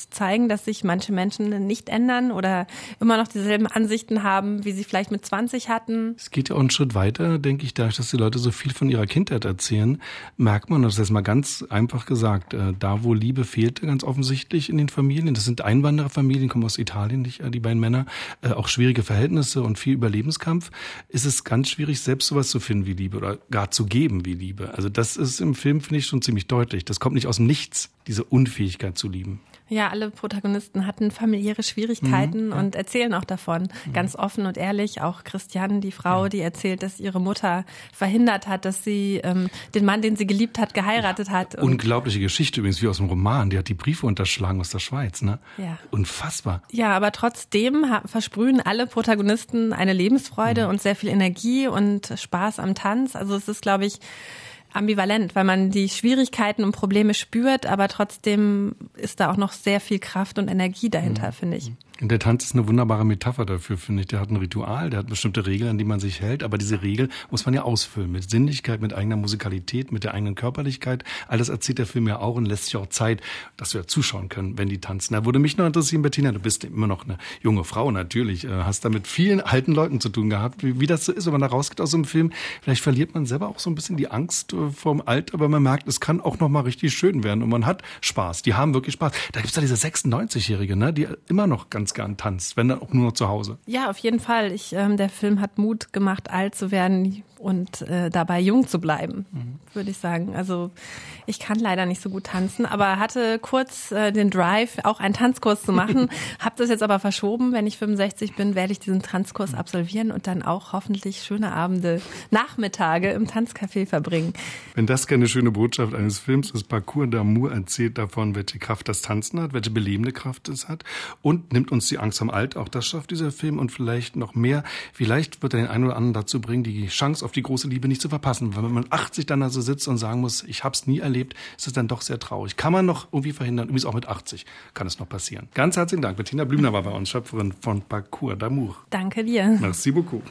zu zeigen, dass sich manche Menschen nicht ändern oder immer noch dieselben Ansichten haben, wie sie vielleicht mit 20 hatten. Es geht ja auch einen Schritt weiter, denke ich, dadurch, dass die Leute so viel von ihrer Kindheit erzählen, merkt man, das ist mal ganz einfach gesagt, da wo Liebe fehlte, ganz offensichtlich in den Familien, das sind Einwandererfamilien, kommen aus Italien, die beiden Männer, auch schwierige Verhältnisse und viel Überlebenskampf, ist es ganz schwierig, selbst sowas zu finden wie Liebe oder gar zu geben wie Liebe. Also das ist im Film, finde ich, schon ziemlich deutlich. Das kommt nicht aus dem Nichts, diese Unfähigkeit zu lieben. Ja, alle Protagonisten hatten familiäre Schwierigkeiten und erzählen auch davon. Ganz offen und ehrlich. Auch Christiane, die Frau, die erzählt, dass ihre Mutter verhindert hat, dass sie den Mann, den sie geliebt hat, geheiratet hat. Unglaubliche Geschichte übrigens, wie aus dem Roman. Die hat die Briefe unterschlagen aus der Schweiz, ne? Ja. Unfassbar. Ja, aber trotzdem versprühen alle Protagonisten eine Lebensfreude und sehr viel Energie und Spaß am Tanz. Also es ist, glaube ich, ambivalent, weil man die Schwierigkeiten und Probleme spürt, aber trotzdem ist da auch noch sehr viel Kraft und Energie dahinter, finde ich. Und der Tanz ist eine wunderbare Metapher dafür, finde ich. Der hat ein Ritual, der hat bestimmte Regeln, an die man sich hält, aber diese Regel muss man ja ausfüllen mit Sinnlichkeit, mit eigener Musikalität, mit der eigenen Körperlichkeit. All das erzählt der Film ja auch und lässt sich auch Zeit, dass wir zuschauen können, wenn die tanzen. Da würde mich noch interessieren, Bettina, du bist immer noch eine junge Frau natürlich, hast da mit vielen alten Leuten zu tun gehabt, wie das so ist, wenn man da rausgeht aus so einem Film. Vielleicht verliert man selber auch so ein bisschen die Angst vorm Alter, weil man merkt, es kann auch noch mal richtig schön werden und man hat Spaß. Die haben wirklich Spaß. Da gibt's da diese 96-Jährige, ne, die immer noch ganz gern tanzt, wenn dann auch nur noch zu Hause. Ja, auf jeden Fall. Der Film hat Mut gemacht, alt zu werden und dabei jung zu bleiben, würde ich sagen. Also ich kann leider nicht so gut tanzen, aber hatte kurz den Drive, auch einen Tanzkurs zu machen. Habe das jetzt aber verschoben. Wenn ich 65 bin, werde ich diesen Tanzkurs absolvieren und dann auch hoffentlich schöne Abende, Nachmittage im Tanzcafé verbringen. Wenn das keine schöne Botschaft eines Films ist, Parcours d'Amour erzählt davon, welche Kraft das Tanzen hat, welche belebende Kraft es hat und nimmt uns die Angst am Alter. Auch das schafft dieser Film und vielleicht noch mehr. Vielleicht wird er den einen oder anderen dazu bringen, die Chance auf die große Liebe nicht zu verpassen. Weil wenn man 80 dann da so sitzt und sagen muss, ich hab's nie erlebt, ist es dann doch sehr traurig. Kann man noch irgendwie verhindern, übrigens auch mit 80 kann es noch passieren. Ganz herzlichen Dank. Bettina Blümner war bei uns, Schöpferin von Parcours d'Amour. Danke dir. Merci beaucoup.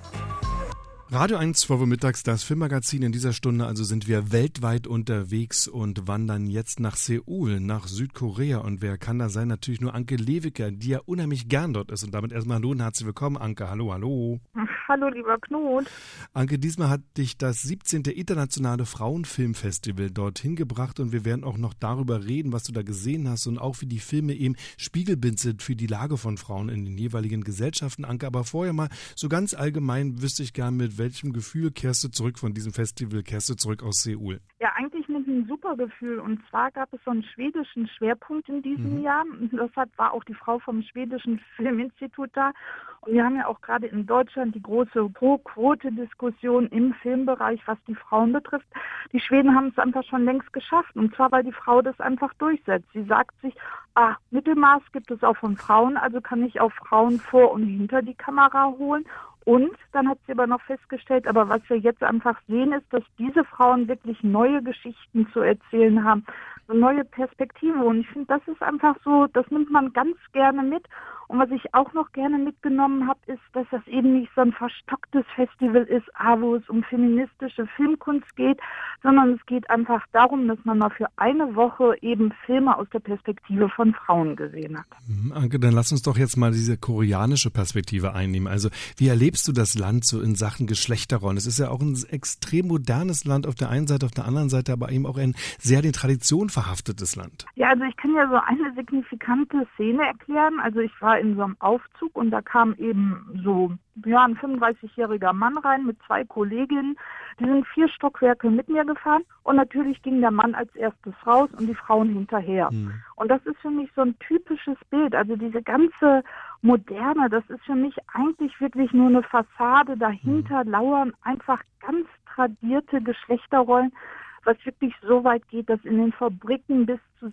Radio 1, 12 Uhr mittags, das Filmmagazin. In dieser Stunde also sind wir weltweit unterwegs und wandern jetzt nach Seoul, nach Südkorea. Und wer kann da sein? Natürlich nur Anke Lewiker, die ja unheimlich gern dort ist. Und damit erstmal hallo und herzlich willkommen, Anke. Hallo, hallo. Hallo, lieber Knut. Anke, diesmal hat dich das 17. Internationale Frauenfilmfestival dorthin gebracht. Und wir werden auch noch darüber reden, was du da gesehen hast und auch wie die Filme eben Spiegelbild sind für die Lage von Frauen in den jeweiligen Gesellschaften, Anke. Aber vorher mal so ganz allgemein wüsste ich gern, mit welchem Gefühl kehrst du zurück von diesem Festival, kehrst du zurück aus Seoul? Ja, eigentlich mit einem super Gefühl. Und zwar gab es so einen schwedischen Schwerpunkt in diesem Jahr. Deshalb war auch die Frau vom schwedischen Filminstitut da. Und wir haben ja auch gerade in Deutschland die große Pro-Quote-Diskussion im Filmbereich, was die Frauen betrifft. Die Schweden haben es einfach schon längst geschafft. Und zwar, weil die Frau das einfach durchsetzt. Sie sagt sich, Mittelmaß gibt es auch von Frauen, also kann ich auch Frauen vor und hinter die Kamera holen. Und dann hat sie aber noch festgestellt, aber was wir jetzt einfach sehen, ist, dass diese Frauen wirklich neue Geschichten zu erzählen haben, so neue Perspektive. Und ich finde, das ist einfach so, das nimmt man ganz gerne mit. Und was ich auch noch gerne mitgenommen habe, ist, dass das eben nicht so ein verstocktes Festival ist, wo es um feministische Filmkunst geht, sondern es geht einfach darum, dass man mal für eine Woche eben Filme aus der Perspektive von Frauen gesehen hat. Anke, dann lass uns doch jetzt mal diese koreanische Perspektive einnehmen. Also wie erlebst du das Land so in Sachen Geschlechterrollen? Es ist ja auch ein extrem modernes Land auf der einen Seite, auf der anderen Seite aber eben auch ein sehr den Traditionen verhaftetes Land. Ja, also ich kann ja so eine signifikante Szene erklären. Also ich war in so einem Aufzug und da kam eben so ein 35-jähriger Mann rein mit 2 Kolleginnen. Die sind 4 Stockwerke mit mir gefahren und natürlich ging der Mann als erstes raus und die Frauen hinterher. Und das ist für mich so ein typisches Bild. Also diese ganze Moderne, das ist für mich eigentlich wirklich nur eine Fassade. Dahinter lauern einfach ganz tradierte Geschlechterrollen, was wirklich so weit geht, dass in den Fabriken bis zu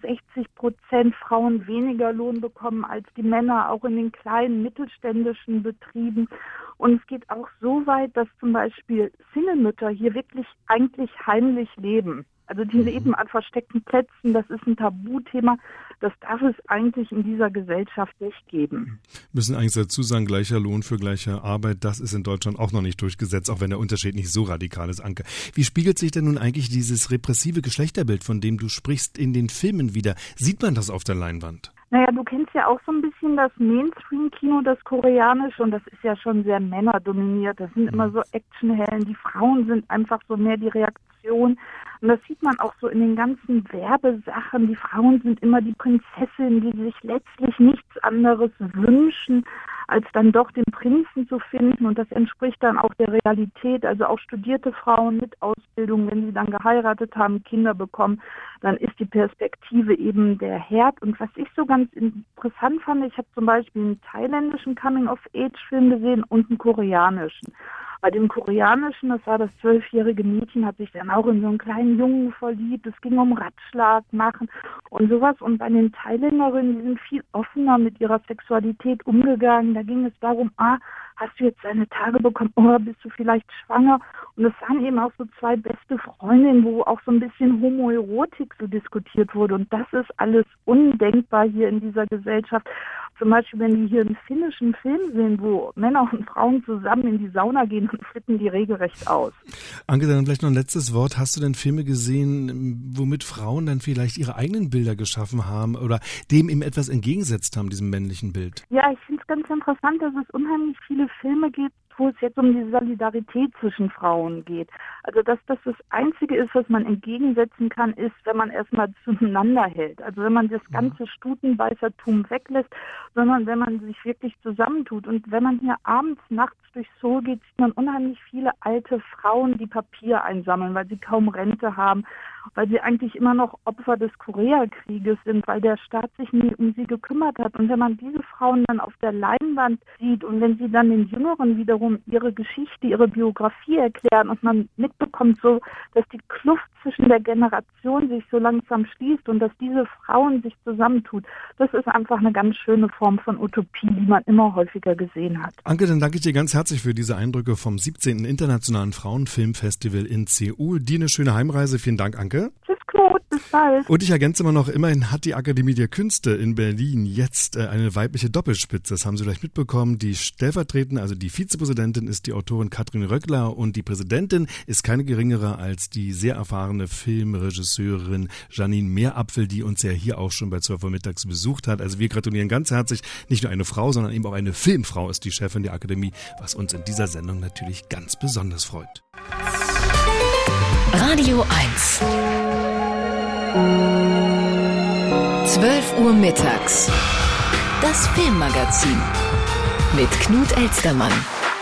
60% Frauen weniger Lohn bekommen als die Männer, auch in den kleinen mittelständischen Betrieben. Und es geht auch so weit, dass zum Beispiel Single-Mütter hier wirklich eigentlich heimlich leben. Also die leben an versteckten Plätzen, das ist ein Tabuthema. Das darf es eigentlich in dieser Gesellschaft nicht geben. Wir müssen eigentlich dazu sagen, gleicher Lohn für gleiche Arbeit, das ist in Deutschland auch noch nicht durchgesetzt, auch wenn der Unterschied nicht so radikal ist, Anke. Wie spiegelt sich denn nun eigentlich dieses repressive Geschlechterbild, von dem du sprichst, in den Filmen wider? Sieht man das auf der Leinwand? Naja, du kennst ja auch so ein bisschen das Mainstream-Kino, das koreanische, und das ist ja schon sehr männerdominiert. Das sind immer so Actionhelden. Die Frauen sind einfach so mehr die Reaktion. Und das sieht man auch so in den ganzen Werbesachen. Die Frauen sind immer die Prinzessin, die sich letztlich nichts anderes wünschen, als dann doch den Prinzen zu finden. Und das entspricht dann auch der Realität. Also auch studierte Frauen mit Ausbildung, wenn sie dann geheiratet haben, Kinder bekommen, dann ist die Perspektive eben der Herd. Und was ich so ganz interessant fand, ich habe zum Beispiel einen thailändischen Coming-of-Age-Film gesehen und einen koreanischen. Bei dem koreanischen, das war das 12-jährige Mädchen, hat sich dann auch in so einen kleinen Jungen verliebt. Es ging um Ratschlag machen und sowas. Und bei den Thailänderinnen, die sind viel offener mit ihrer Sexualität umgegangen. Da ging es darum, hast du jetzt deine Tage bekommen oder bist du vielleicht schwanger? Und es waren eben auch so zwei beste Freundinnen, wo auch so ein bisschen Homoerotik so diskutiert wurde. Und das ist alles undenkbar hier in dieser Gesellschaft. Zum Beispiel, wenn die hier einen finnischen Film sehen, wo Männer und Frauen zusammen in die Sauna gehen und flippen die regelrecht aus. Anke, dann vielleicht noch ein letztes Wort. Hast du denn Filme gesehen, womit Frauen dann vielleicht ihre eigenen Bilder geschaffen haben oder dem eben etwas entgegengesetzt haben, diesem männlichen Bild? Ja, ich finde es ganz interessant, dass es unheimlich viele Filme gibt, wo es jetzt um die Solidarität zwischen Frauen geht. Also dass das Einzige ist, was man entgegensetzen kann, ist, wenn man erstmal zueinander hält. Also wenn man das ganze Stutenbeißertum weglässt, sondern wenn man sich wirklich zusammentut. Und wenn man hier abends, nachts durch Seoul geht, sieht man unheimlich viele alte Frauen, die Papier einsammeln, weil sie kaum Rente haben, weil sie eigentlich immer noch Opfer des Koreakrieges sind, weil der Staat sich nie um sie gekümmert hat. Und wenn man diese Frauen dann auf der Leinwand sieht und wenn sie dann den Jüngeren wiederum ihre Geschichte, ihre Biografie erklären und man mitbekommt so, dass die Kluft zwischen der Generation sich so langsam schließt und dass diese Frauen sich zusammentut, das ist einfach eine ganz schöne Form von Utopie, die man immer häufiger gesehen hat. Anke, dann danke ich dir ganz herzlich für diese Eindrücke vom 17. Internationalen Frauenfilmfestival in Seoul. Dir eine schöne Heimreise. Vielen Dank, Anke. Tschüss, Claude. Bis bald. Und ich ergänze immer noch, immerhin hat die Akademie der Künste in Berlin jetzt eine weibliche Doppelspitze. Das haben Sie vielleicht mitbekommen. Die stellvertretende, also die Vizepräsidentin ist die Autorin Katrin Röckler und die Präsidentin ist keine geringere als die sehr erfahrene Filmregisseurin Janine Meerapfel, die uns ja hier auch schon bei 12 Uhr mittags besucht hat. Also wir gratulieren ganz herzlich. Nicht nur eine Frau, sondern eben auch eine Filmfrau ist die Chefin der Akademie, was uns in dieser Sendung natürlich ganz besonders freut. Radio 1. 12 Uhr mittags. Das Filmmagazin mit Knut Elstermann.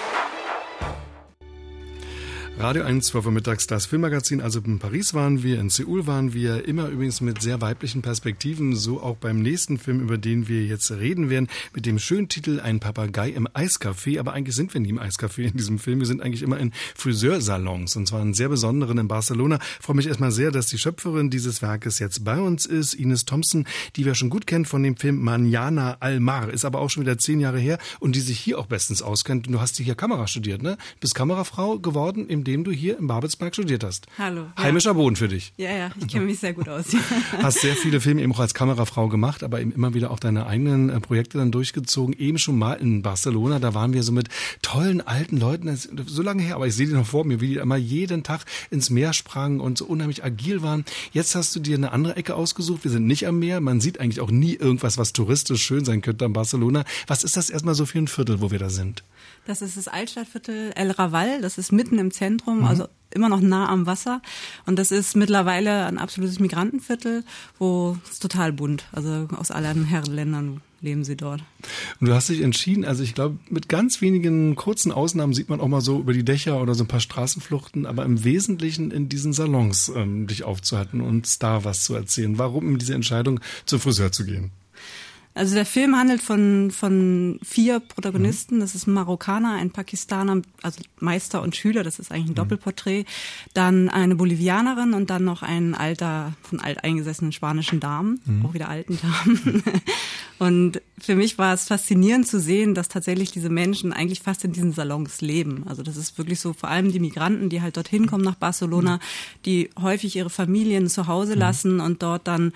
Radio 1, 12 Uhr mittags, das Filmmagazin. Also in Paris waren wir, in Seoul waren wir, immer übrigens mit sehr weiblichen Perspektiven, so auch beim nächsten Film, über den wir jetzt reden werden, mit dem schönen Titel Ein Papagei im Eiscafé. Aber eigentlich sind wir nie im Eiscafé in diesem Film, wir sind eigentlich immer in Friseursalons und zwar in sehr besonderen in Barcelona. Ich freue mich erstmal sehr, dass die Schöpferin dieses Werkes jetzt bei uns ist, Ines Thompson, die wir schon gut kennen von dem Film Mañana al Mar, ist aber auch schon wieder 10 Jahre her und die sich hier auch bestens auskennt. Und du hast hier Kamera studiert, ne? Bist Kamerafrau geworden, indem du hier in Babelsberg studiert hast. Hallo. Heimischer Boden für dich. Ja, ich kenne mich sehr gut aus. Hast sehr viele Filme eben auch als Kamerafrau gemacht, aber eben immer wieder auch deine eigenen Projekte dann durchgezogen. Eben schon mal in Barcelona, da waren wir so mit tollen alten Leuten, das ist so lange her, aber ich sehe die noch vor mir, wie die immer jeden Tag ins Meer sprangen und so unheimlich agil waren. Jetzt hast du dir eine andere Ecke ausgesucht. Wir sind nicht am Meer. Man sieht eigentlich auch nie irgendwas, was touristisch schön sein könnte an Barcelona. Was ist das erstmal so für ein Viertel, wo wir da sind? Das ist das Altstadtviertel El Raval, das ist mitten im Zentrum, also immer noch nah am Wasser. Und das ist mittlerweile ein absolutes Migrantenviertel, wo es total bunt, also aus allen Herrenländern leben sie dort. Und du hast dich entschieden, also ich glaube, mit ganz wenigen kurzen Ausnahmen sieht man auch mal so über die Dächer oder so ein paar Straßenfluchten, aber im Wesentlichen in diesen Salons dich aufzuhalten und da was zu erzählen. Warum diese Entscheidung, zum Friseur zu gehen? Also der Film handelt von 4 Protagonisten. Das ist ein Marokkaner, ein Pakistaner, also Meister und Schüler, das ist eigentlich ein Doppelporträt. Dann eine Bolivianerin und dann noch ein von alteingesessenen spanischen Damen, auch wieder alten Damen. Und für mich war es faszinierend zu sehen, dass tatsächlich diese Menschen eigentlich fast in diesen Salons leben. Also das ist wirklich so, vor allem die Migranten, die halt dorthin kommen nach Barcelona, die häufig ihre Familien zu Hause lassen und dort dann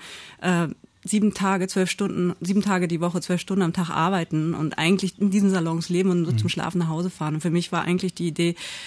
7 Tage die Woche, 12 Stunden am Tag arbeiten und eigentlich in diesen Salons leben und nur zum Schlafen nach Hause fahren. Und für mich war eigentlich die Idee,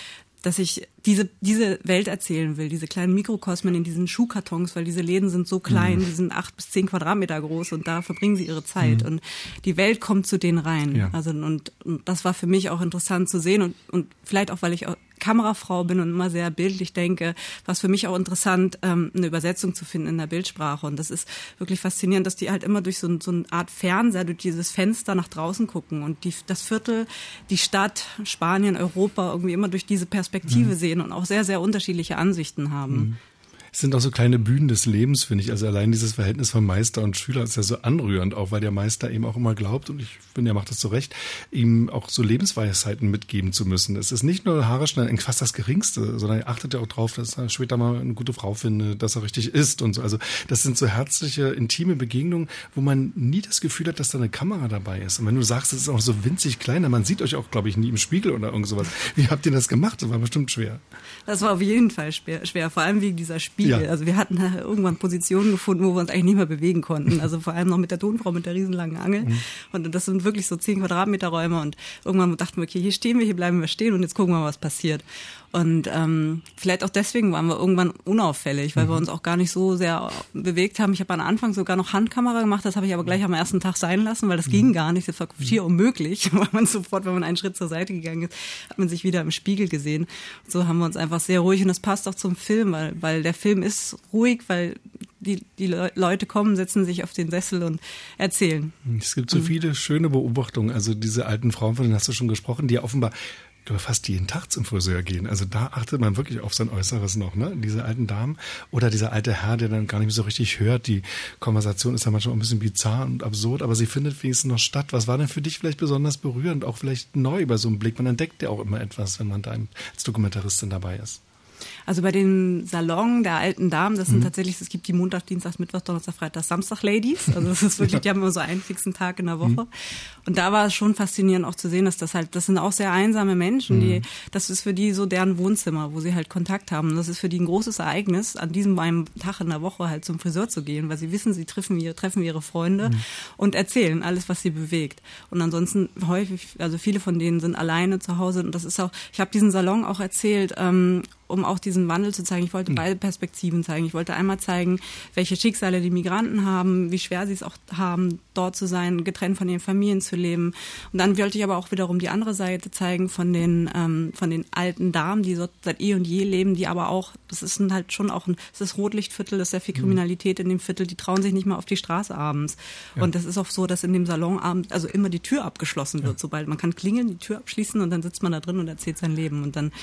dass ich diese Welt erzählen will, diese kleinen Mikrokosmen in diesen Schuhkartons, weil diese Läden sind so klein, die sind 8 bis 10 Quadratmeter groß und da verbringen sie ihre Zeit und die Welt kommt zu denen rein. Ja. Also und das war für mich auch interessant zu sehen und vielleicht auch, weil ich auch Kamerafrau bin und immer sehr bildlich denke, war es für mich auch interessant, eine Übersetzung zu finden in der Bildsprache. Und das ist wirklich faszinierend, dass die halt immer durch so eine Art Fernseher, durch dieses Fenster nach draußen gucken und das Viertel, die Stadt, Spanien, Europa irgendwie immer durch diese Perspektive sehen und auch sehr, sehr unterschiedliche Ansichten haben. Es sind auch so kleine Bühnen des Lebens, finde ich. Also allein dieses Verhältnis von Meister und Schüler ist ja so anrührend auch, weil der Meister eben auch immer glaubt, und ich finde, er macht das so recht, ihm auch so Lebensweisheiten mitgeben zu müssen. Es ist nicht nur Haare schneiden, fast das Geringste, sondern er achtet ja auch drauf, dass er später mal eine gute Frau findet, dass er richtig isst und so. Also das sind so herzliche, intime Begegnungen, wo man nie das Gefühl hat, dass da eine Kamera dabei ist. Und wenn du sagst, es ist auch so winzig klein, man sieht euch auch, glaube ich, nie im Spiegel oder irgend sowas. Wie habt ihr das gemacht? Das war bestimmt schwer. Das war auf jeden Fall schwer, vor allem wegen dieser Spiegel. Ja. Also wir hatten irgendwann Positionen gefunden, wo wir uns eigentlich nicht mehr bewegen konnten. Also vor allem noch mit der Tonfrau, mit der riesenlangen Angel. Und das sind wirklich so 10 Quadratmeter Räume. Und irgendwann dachten wir, okay, hier stehen wir, hier bleiben wir stehen und jetzt gucken wir mal, was passiert. Und vielleicht auch deswegen waren wir irgendwann unauffällig, weil wir uns auch gar nicht so sehr bewegt haben. Ich habe am Anfang sogar noch Handkamera gemacht, das habe ich aber gleich am ersten Tag sein lassen, weil das ging gar nicht, das war schier unmöglich, weil man sofort, wenn man einen Schritt zur Seite gegangen ist, hat man sich wieder im Spiegel gesehen. Und so haben wir uns einfach sehr ruhig, und das passt auch zum Film, weil der Film ist ruhig, weil die Leute kommen, setzen sich auf den Sessel und erzählen. Es gibt so viele schöne Beobachtungen, also diese alten Frauen, von denen hast du schon gesprochen, die ja offenbar fast jeden Tag zum Friseur gehen. Also da achtet man wirklich auf sein Äußeres noch, ne? Diese alten Damen oder dieser alte Herr, der dann gar nicht mehr so richtig hört. Die Konversation ist ja manchmal auch ein bisschen bizarr und absurd, aber sie findet wenigstens noch statt. Was war denn für dich vielleicht besonders berührend, auch vielleicht neu bei so einem Blick? Man entdeckt ja auch immer etwas, wenn man da als Dokumentaristin dabei ist. Also bei den Salon der alten Damen, das sind tatsächlich, es gibt die Montag, Dienstag, Mittwoch, Donnerstag, Freitag, Samstag Ladies. Also das ist wirklich, die haben immer so einen fixen Tag in der Woche. Und da war es schon faszinierend auch zu sehen, dass das sind auch sehr einsame Menschen, das ist für die so deren Wohnzimmer, wo sie halt Kontakt haben. Und das ist für die ein großes Ereignis, an diesem einen Tag in der Woche halt zum Friseur zu gehen, weil sie wissen, sie treffen ihre Freunde und erzählen alles, was sie bewegt. Und ansonsten häufig, also viele von denen sind alleine zu Hause, und das ist auch, ich habe diesen Salon auch erzählt, um auch diesen Wandel zu zeigen. Ich wollte beide Perspektiven zeigen. Ich wollte einmal zeigen, welche Schicksale die Migranten haben, wie schwer sie es auch haben, dort zu sein, getrennt von ihren Familien zu leben. Und dann wollte ich aber auch wiederum die andere Seite zeigen von den alten Damen, die dort seit eh und je leben, die aber auch, das ist halt schon auch das ist Rotlichtviertel, das ist sehr viel Kriminalität in dem Viertel, die trauen sich nicht mal auf die Straße abends. Ja. Und das ist auch so, dass in dem Salon abends, also immer die Tür abgeschlossen wird, sobald man kann klingeln, die Tür abschließen und dann sitzt man da drin und erzählt sein Leben. Und dann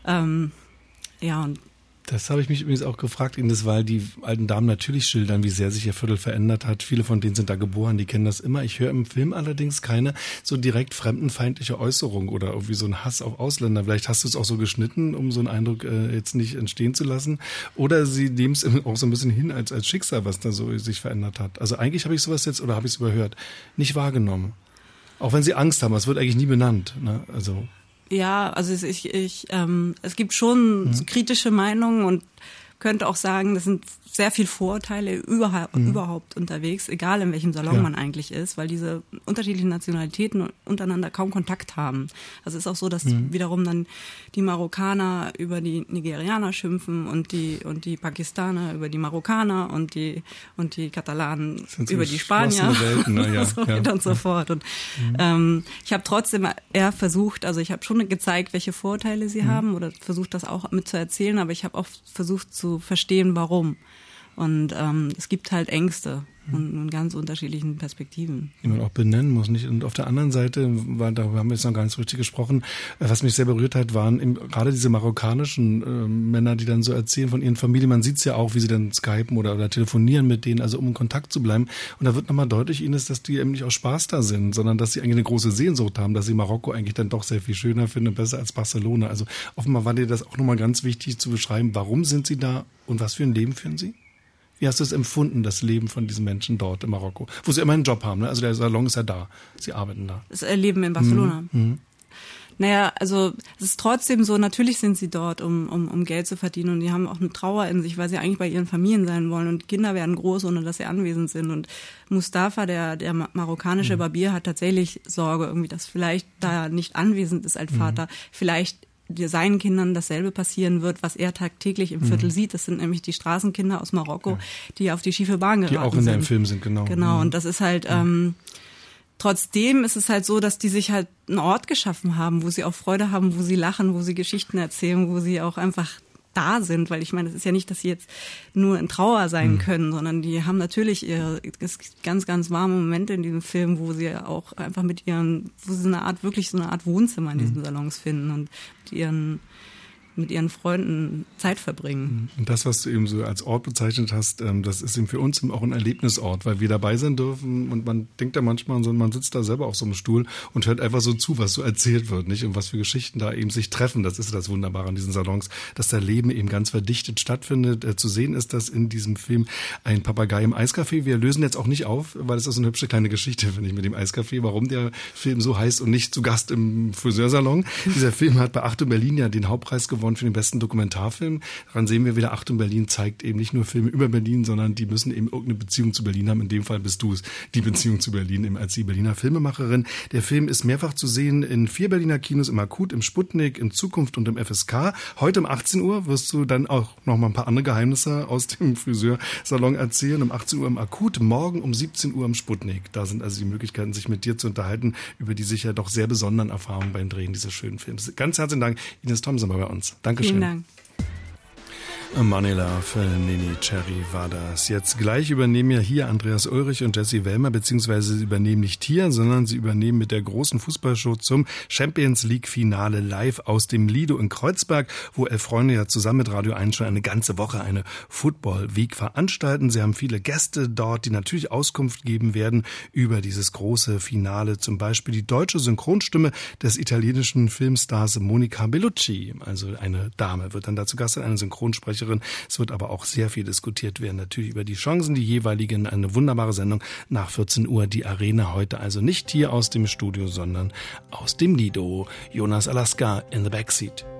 und das habe ich mich übrigens auch gefragt, Ines, weil die alten Damen natürlich schildern, wie sehr sich ihr Viertel verändert hat. Viele von denen sind da geboren, die kennen das immer. Ich höre im Film allerdings keine so direkt fremdenfeindliche Äußerung oder irgendwie so ein Hass auf Ausländer. Vielleicht hast du es auch so geschnitten, um so einen Eindruck jetzt nicht entstehen zu lassen. Oder sie nehmen es auch so ein bisschen hin als Schicksal, was da so sich verändert hat. Also eigentlich habe ich sowas jetzt, oder habe ich es überhört, nicht wahrgenommen. Auch wenn sie Angst haben, es wird eigentlich nie benannt, ne? Also ja, also es gibt schon kritische Meinungen und könnte auch sagen, das sind sehr viel Vorurteile überhaupt unterwegs, egal in welchem Salon man eigentlich ist, weil diese unterschiedlichen Nationalitäten untereinander kaum Kontakt haben. Also es ist auch so, dass wiederum dann die Marokkaner über die Nigerianer schimpfen und die Pakistaner über die Marokkaner und die Katalanen über die Spanier und so fort. Und ich habe trotzdem eher versucht, also ich habe schon gezeigt, welche Vorurteile sie haben oder versucht, das auch mit zu erzählen, aber ich habe auch versucht zu verstehen, warum. Und es gibt halt Ängste und ganz unterschiedlichen Perspektiven. Die man auch benennen muss, nicht? Und auf der anderen Seite, darüber haben wir jetzt noch gar nicht so richtig gesprochen, was mich sehr berührt hat, waren gerade diese marokkanischen Männer, die dann so erzählen von ihren Familien. Man sieht es ja auch, wie sie dann skypen oder telefonieren mit denen, also um in Kontakt zu bleiben. Und da wird nochmal deutlich, Ines, dass die eben nicht aus Spaß da sind, sondern dass sie eigentlich eine große Sehnsucht haben, dass sie Marokko eigentlich dann doch sehr viel schöner finden, besser als Barcelona. Also offenbar war dir das auch nochmal ganz wichtig zu beschreiben, warum sind sie da und was für ein Leben führen sie? Wie hast du es empfunden, das Leben von diesen Menschen dort in Marokko? Wo sie immer einen Job haben, ne? Also der Salon ist ja da. Sie arbeiten da. Das Leben in Barcelona. Naja, also es ist trotzdem so, natürlich sind sie dort, um Geld zu verdienen, und die haben auch eine Trauer in sich, weil sie eigentlich bei ihren Familien sein wollen, und Kinder werden groß, ohne dass sie anwesend sind. Und Mustafa, der marokkanische Barbier, hat tatsächlich Sorge irgendwie, dass vielleicht da nicht anwesend ist als Vater, vielleicht seinen Kindern dasselbe passieren wird, was er tagtäglich im Viertel sieht. Das sind nämlich die Straßenkinder aus Marokko, die auf die schiefe Bahn geraten sind. Die auch in deinem Film sind, genau. Genau, und das ist halt, trotzdem ist es halt so, dass die sich halt einen Ort geschaffen haben, wo sie auch Freude haben, wo sie lachen, wo sie Geschichten erzählen, wo sie auch einfach da sind, weil ich meine, es ist ja nicht, dass sie jetzt nur in Trauer sein können, sondern die haben natürlich ganz, ganz warme Momente in diesem Film, wo sie auch einfach wo sie wirklich so eine Art Wohnzimmer in diesen Salons finden und mit ihren Freunden Zeit verbringen. Und das, was du eben so als Ort bezeichnet hast, das ist eben für uns auch ein Erlebnisort, weil wir dabei sein dürfen und man denkt da manchmal, man sitzt da selber auf so einem Stuhl und hört einfach so zu, was so erzählt wird, nicht? Und was für Geschichten da eben sich treffen. Das ist das Wunderbare an diesen Salons, dass da Leben eben ganz verdichtet stattfindet. Zu sehen ist das in diesem Film ein Papagei im Eiscafé. Wir lösen jetzt auch nicht auf, weil es ist so eine hübsche kleine Geschichte, finde ich, mit dem Eiscafé, warum der Film so heißt und nicht zu Gast im Friseursalon. Dieser Film hat bei Achtung Berlin ja den Hauptpreis gewonnen für den besten Dokumentarfilm. Daran sehen wir wieder, Achtung Berlin zeigt eben nicht nur Filme über Berlin, sondern die müssen eben irgendeine Beziehung zu Berlin haben. In dem Fall bist du es, die Beziehung zu Berlin eben als die Berliner Filmemacherin. Der Film ist mehrfach zu sehen in 4 Berliner Kinos, im Akut, im Sputnik, in Zukunft und im FSK. Heute um 18 Uhr wirst du dann auch noch mal ein paar andere Geheimnisse aus dem Friseursalon erzählen. Um 18 Uhr im Akut, morgen um 17 Uhr im Sputnik. Da sind also die Möglichkeiten, sich mit dir zu unterhalten über die sicher doch sehr besonderen Erfahrungen beim Drehen dieses schönen Films. Ganz herzlichen Dank, Ines Thomsen war bei uns. Dankeschön. Vielen Dank. Money Love, Nini Cherry war das. Jetzt gleich übernehmen ja hier Andreas Ulrich und Jessie Wellmer, beziehungsweise sie übernehmen nicht hier, sondern sie übernehmen mit der großen Fußballshow zum Champions League Finale live aus dem Lido in Kreuzberg, wo 11 Freunde ja zusammen mit Radio 1 schon eine ganze Woche eine Football Week veranstalten. Sie haben viele Gäste dort, die natürlich Auskunft geben werden über dieses große Finale. Zum Beispiel die deutsche Synchronstimme des italienischen Filmstars Monica Bellucci. Also eine Dame wird dann dazu Gast sein, eine Synchronsprecherin. Es wird aber auch sehr viel diskutiert werden, natürlich über die Chancen, die jeweiligen. Eine wunderbare Sendung nach 14 Uhr. Die Arena heute also nicht hier aus dem Studio, sondern aus dem Lido. Jonas Alaska in the Backseat.